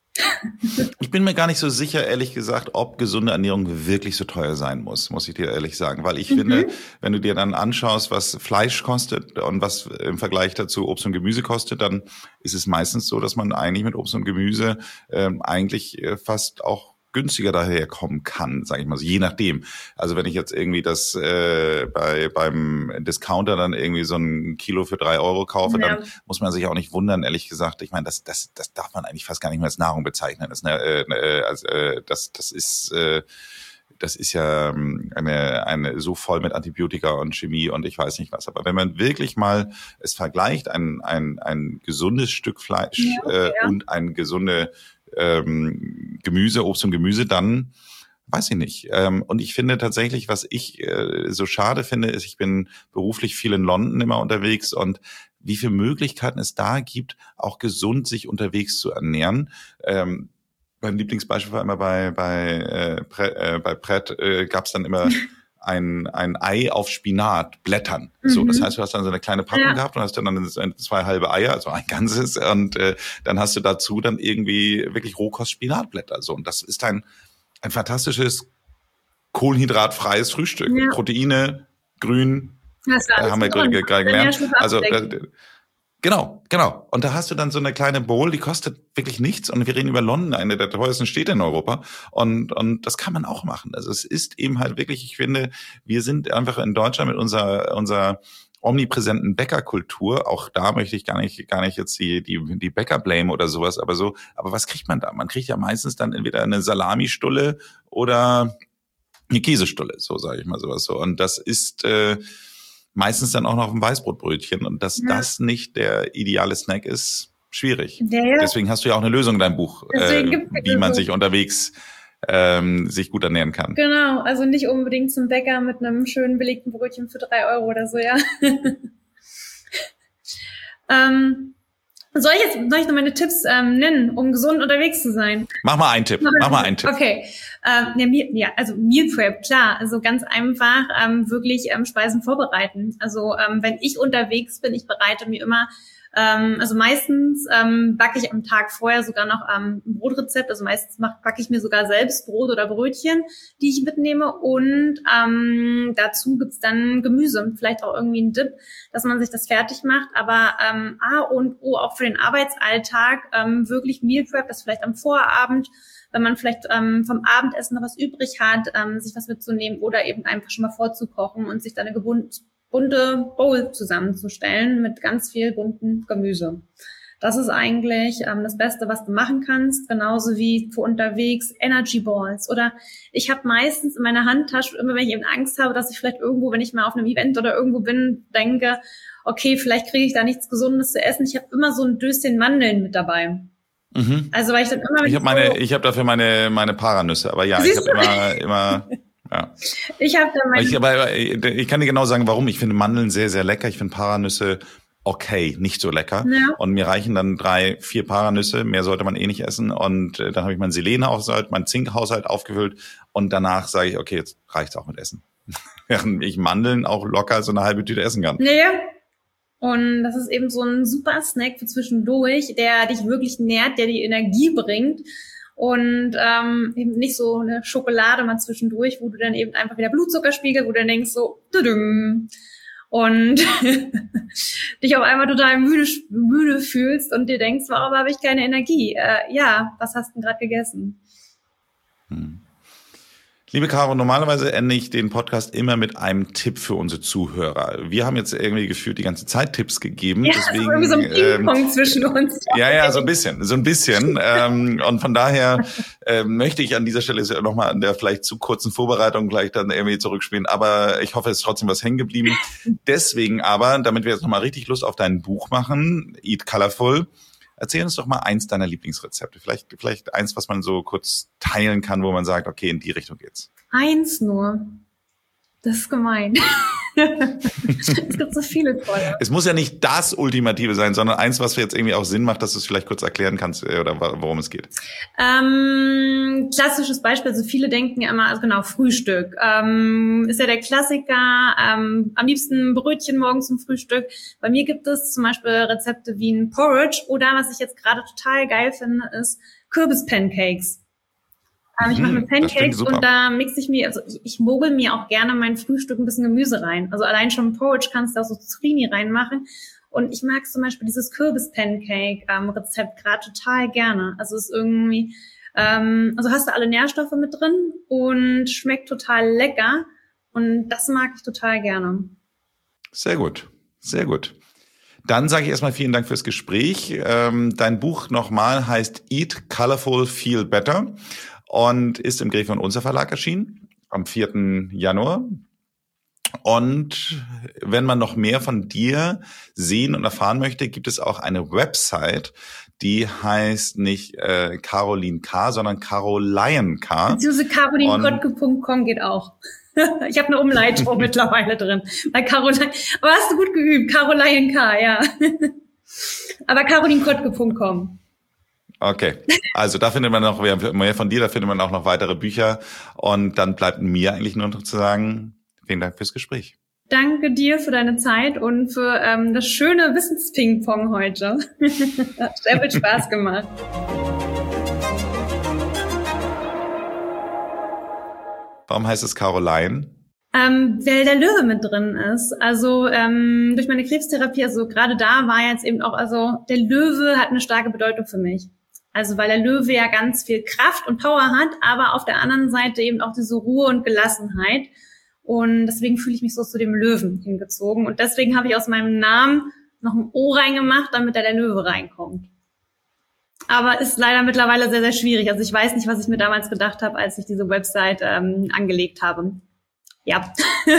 Ich bin mir gar nicht so sicher, ehrlich gesagt, ob gesunde Ernährung wirklich so teuer sein muss, muss ich dir ehrlich sagen. Weil ich mhm. finde, wenn du dir dann anschaust, was Fleisch kostet und was im Vergleich dazu Obst und Gemüse kostet, dann ist es meistens so, dass man eigentlich mit Obst und Gemüse ähm, eigentlich äh, fast auch günstiger daherkommen kann, sage ich mal so, je nachdem. Also wenn ich jetzt irgendwie das äh, bei beim Discounter dann irgendwie so ein Kilo für drei Euro kaufe, ja. dann muss man sich auch nicht wundern, ehrlich gesagt. Ich meine, das das das darf man eigentlich fast gar nicht mehr als Nahrung bezeichnen. Das, äh, äh, also, äh, das, das ist äh, das ist ja eine eine so voll mit Antibiotika und Chemie und ich weiß nicht was. Aber wenn man wirklich mal es vergleicht, ein ein ein gesundes Stück Fleisch ja, okay, äh, ja. und ein gesunde Ähm, Gemüse, Obst und Gemüse, dann weiß ich nicht. Ähm, und ich finde tatsächlich, was ich äh, so schade finde, ist, ich bin beruflich viel in London immer unterwegs und wie viele Möglichkeiten es da gibt, auch gesund sich unterwegs zu ernähren. Ähm, mein Lieblingsbeispiel war immer bei bei äh, Pret, äh, bei Pret äh, gab es dann immer ein ein Ei auf Spinatblättern. Mhm. So, das heißt, du hast dann so eine kleine Packung ja. gehabt und hast dann zwei halbe Eier, also ein ganzes, und äh, dann hast du dazu dann irgendwie wirklich Rohkost-Spinatblätter. So, und das ist ein ein fantastisches kohlenhydratfreies Frühstück. Ja. Proteine, Grün, das äh, haben wir gerade gelernt. Also äh, Genau, genau. Und da hast du dann so eine kleine Bowl, die kostet wirklich nichts. Und wir reden über London, eine der teuersten Städte in Europa. Und und das kann man auch machen. Also es ist eben halt wirklich, ich finde, wir sind einfach in Deutschland mit unserer unserer omnipräsenten Bäckerkultur. Auch da möchte ich gar nicht, gar nicht jetzt die, die, die Bäcker blame oder sowas, aber so, aber was kriegt man da? Man kriegt ja meistens dann entweder eine Salamistulle oder eine Käsestulle, so sage ich mal sowas so. Und das ist äh, meistens dann auch noch ein Weißbrotbrötchen. Und dass ja. das nicht der ideale Snack ist, schwierig. Ja, ja. Deswegen hast du ja auch eine Lösung in deinem Buch, äh, wie man sich unterwegs ähm, sich gut ernähren kann. Genau, also nicht unbedingt zum Bäcker mit einem schönen belegten Brötchen für drei Euro oder so, ja. ähm, soll ich jetzt soll ich noch meine Tipps ähm, nennen, um gesund unterwegs zu sein? Mach mal einen Tipp. Mach mal einen Tipp. Okay. Ähm, ja, ja, also Meal Prep, klar. Also ganz einfach ähm, wirklich ähm, Speisen vorbereiten. Also ähm, wenn ich unterwegs bin, ich bereite mir immer, ähm, also meistens ähm, backe ich am Tag vorher sogar noch ähm, ein Brotrezept. Also meistens mach, backe ich mir sogar selbst Brot oder Brötchen, die ich mitnehme. Und ähm, dazu gibt's dann Gemüse, vielleicht auch irgendwie ein Dip, dass man sich das fertig macht. Aber ähm, A und O auch für den Arbeitsalltag ähm, wirklich Meal Prep, das vielleicht am Vorabend, wenn man vielleicht ähm, vom Abendessen noch was übrig hat, ähm, sich was mitzunehmen oder eben einfach schon mal vorzukochen und sich dann eine gebund, bunte Bowl zusammenzustellen mit ganz viel bunten Gemüse. Das ist eigentlich ähm, das Beste, was du machen kannst, genauso wie für unterwegs Energy Balls. Oder ich habe meistens in meiner Handtasche, immer wenn ich eben Angst habe, dass ich vielleicht irgendwo, wenn ich mal auf einem Event oder irgendwo bin, denke, okay, vielleicht kriege ich da nichts Gesundes zu essen. Ich habe immer so ein Döschen Mandeln mit dabei. Mhm. Also weil ich dann immer ich habe meine so ich habe dafür meine meine Paranüsse, aber ja, Siehst ich habe immer immer ja. Ich habe da meine ich, aber ich kann dir genau sagen, warum. Ich finde Mandeln sehr sehr lecker, ich finde Paranüsse okay, nicht so lecker. Ja. Und mir reichen dann drei, vier Paranüsse, mehr sollte man eh nicht essen und äh, dann habe ich meinen Selenhaushalt, meinen Zinkhaushalt aufgefüllt und danach sage ich, okay, jetzt reicht's auch mit Essen. Während ich Mandeln auch locker so eine halbe Tüte essen kann. Naja. Und das ist eben so ein super Snack für zwischendurch, der dich wirklich nährt, der die Energie bringt und ähm, eben nicht so eine Schokolade mal zwischendurch, wo du dann eben einfach wieder Blutzuckerspiegel, wo du dann denkst so tudum, und dich auf einmal total müde, müde fühlst und dir denkst, warum habe ich keine Energie? Äh, ja, was hast du denn gerade gegessen? Hm. Liebe Caro, normalerweise ende ich den Podcast immer mit einem Tipp für unsere Zuhörer. Wir haben jetzt irgendwie gefühlt die ganze Zeit Tipps gegeben. Ja, deswegen, irgendwie so ein Ping-Pong ähm, zwischen uns. Ja, ja, so ein bisschen, so ein bisschen. ähm, und von daher ähm, möchte ich an dieser Stelle nochmal an der vielleicht zu kurzen Vorbereitung gleich dann irgendwie zurückspielen. Aber ich hoffe, es ist trotzdem was hängen geblieben. Deswegen aber, damit wir jetzt nochmal richtig Lust auf dein Buch machen, Eat Colorful, erzähl uns doch mal eins deiner Lieblingsrezepte. Vielleicht, vielleicht eins, was man so kurz teilen kann, wo man sagt, okay, in die Richtung geht's. Eins nur. Das ist gemein. Es gibt so viele tolle. Es muss ja nicht das Ultimative sein, sondern eins, was jetzt irgendwie auch Sinn macht, dass du es vielleicht kurz erklären kannst oder worum es geht. Ähm, klassisches Beispiel, also viele denken ja immer, also genau, Frühstück. Ähm, ist ja der Klassiker, ähm, am liebsten Brötchen morgens zum Frühstück. Bei mir gibt es zum Beispiel Rezepte wie ein Porridge oder was ich jetzt gerade total geil finde, ist Kürbis-Pancakes. Ich mache mir Pancakes und da mixe ich mir, also ich, ich mogel mir auch gerne mein Frühstück ein bisschen Gemüse rein. Also allein schon Porridge kannst du auch so Zucchini reinmachen. Und ich mag zum Beispiel dieses Kürbis-Pancake-Rezept ähm, gerade total gerne. Also es ist irgendwie, ähm, also hast du alle Nährstoffe mit drin und schmeckt total lecker. Und das mag ich total gerne. Sehr gut, sehr gut. Dann sage ich erstmal vielen Dank fürs Gespräch. Ähm, dein Buch nochmal heißt Eat Colorful, Feel Better. Und ist im Gräfe und Unser Verlag erschienen am vierten Januar. Und wenn man noch mehr von dir sehen und erfahren möchte, gibt es auch eine Website, die heißt nicht äh, Caroline K., sondern Caroline K. Beziehungsweise caroline kottke punkt com geht auch. Ich habe eine Umleitung mittlerweile drin. Bei Caroline, aber hast du gut geübt, Caroline K., ja. Aber caroline kottke punkt com. Okay, also da findet man noch mehr von dir, da findet man auch noch weitere Bücher und dann bleibt mir eigentlich nur noch zu sagen, vielen Dank fürs Gespräch. Danke dir für deine Zeit und für ähm, das schöne Wissensping-Pong heute. Hat sehr viel Spaß gemacht. Warum heißt es Caroline? Ähm, weil der Löwe mit drin ist. Also ähm, durch meine Krebstherapie, also gerade da war jetzt eben auch, also der Löwe hat eine starke Bedeutung für mich. Also weil der Löwe ja ganz viel Kraft und Power hat, aber auf der anderen Seite eben auch diese Ruhe und Gelassenheit. Und deswegen fühle ich mich so zu dem Löwen hingezogen. Und deswegen habe ich aus meinem Namen noch ein O reingemacht, damit da der Löwe reinkommt. Aber ist leider mittlerweile sehr, sehr schwierig. Also ich weiß nicht, was ich mir damals gedacht habe, als ich diese Website ähm, angelegt habe. Ja.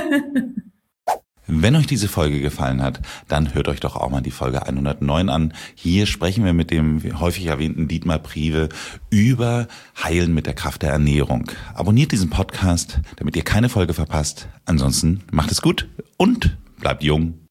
Wenn euch diese Folge gefallen hat, dann hört euch doch auch mal die Folge hundertneun an. Hier sprechen wir mit dem häufig erwähnten Dietmar Priebe über Heilen mit der Kraft der Ernährung. Abonniert diesen Podcast, damit ihr keine Folge verpasst. Ansonsten macht es gut und bleibt jung.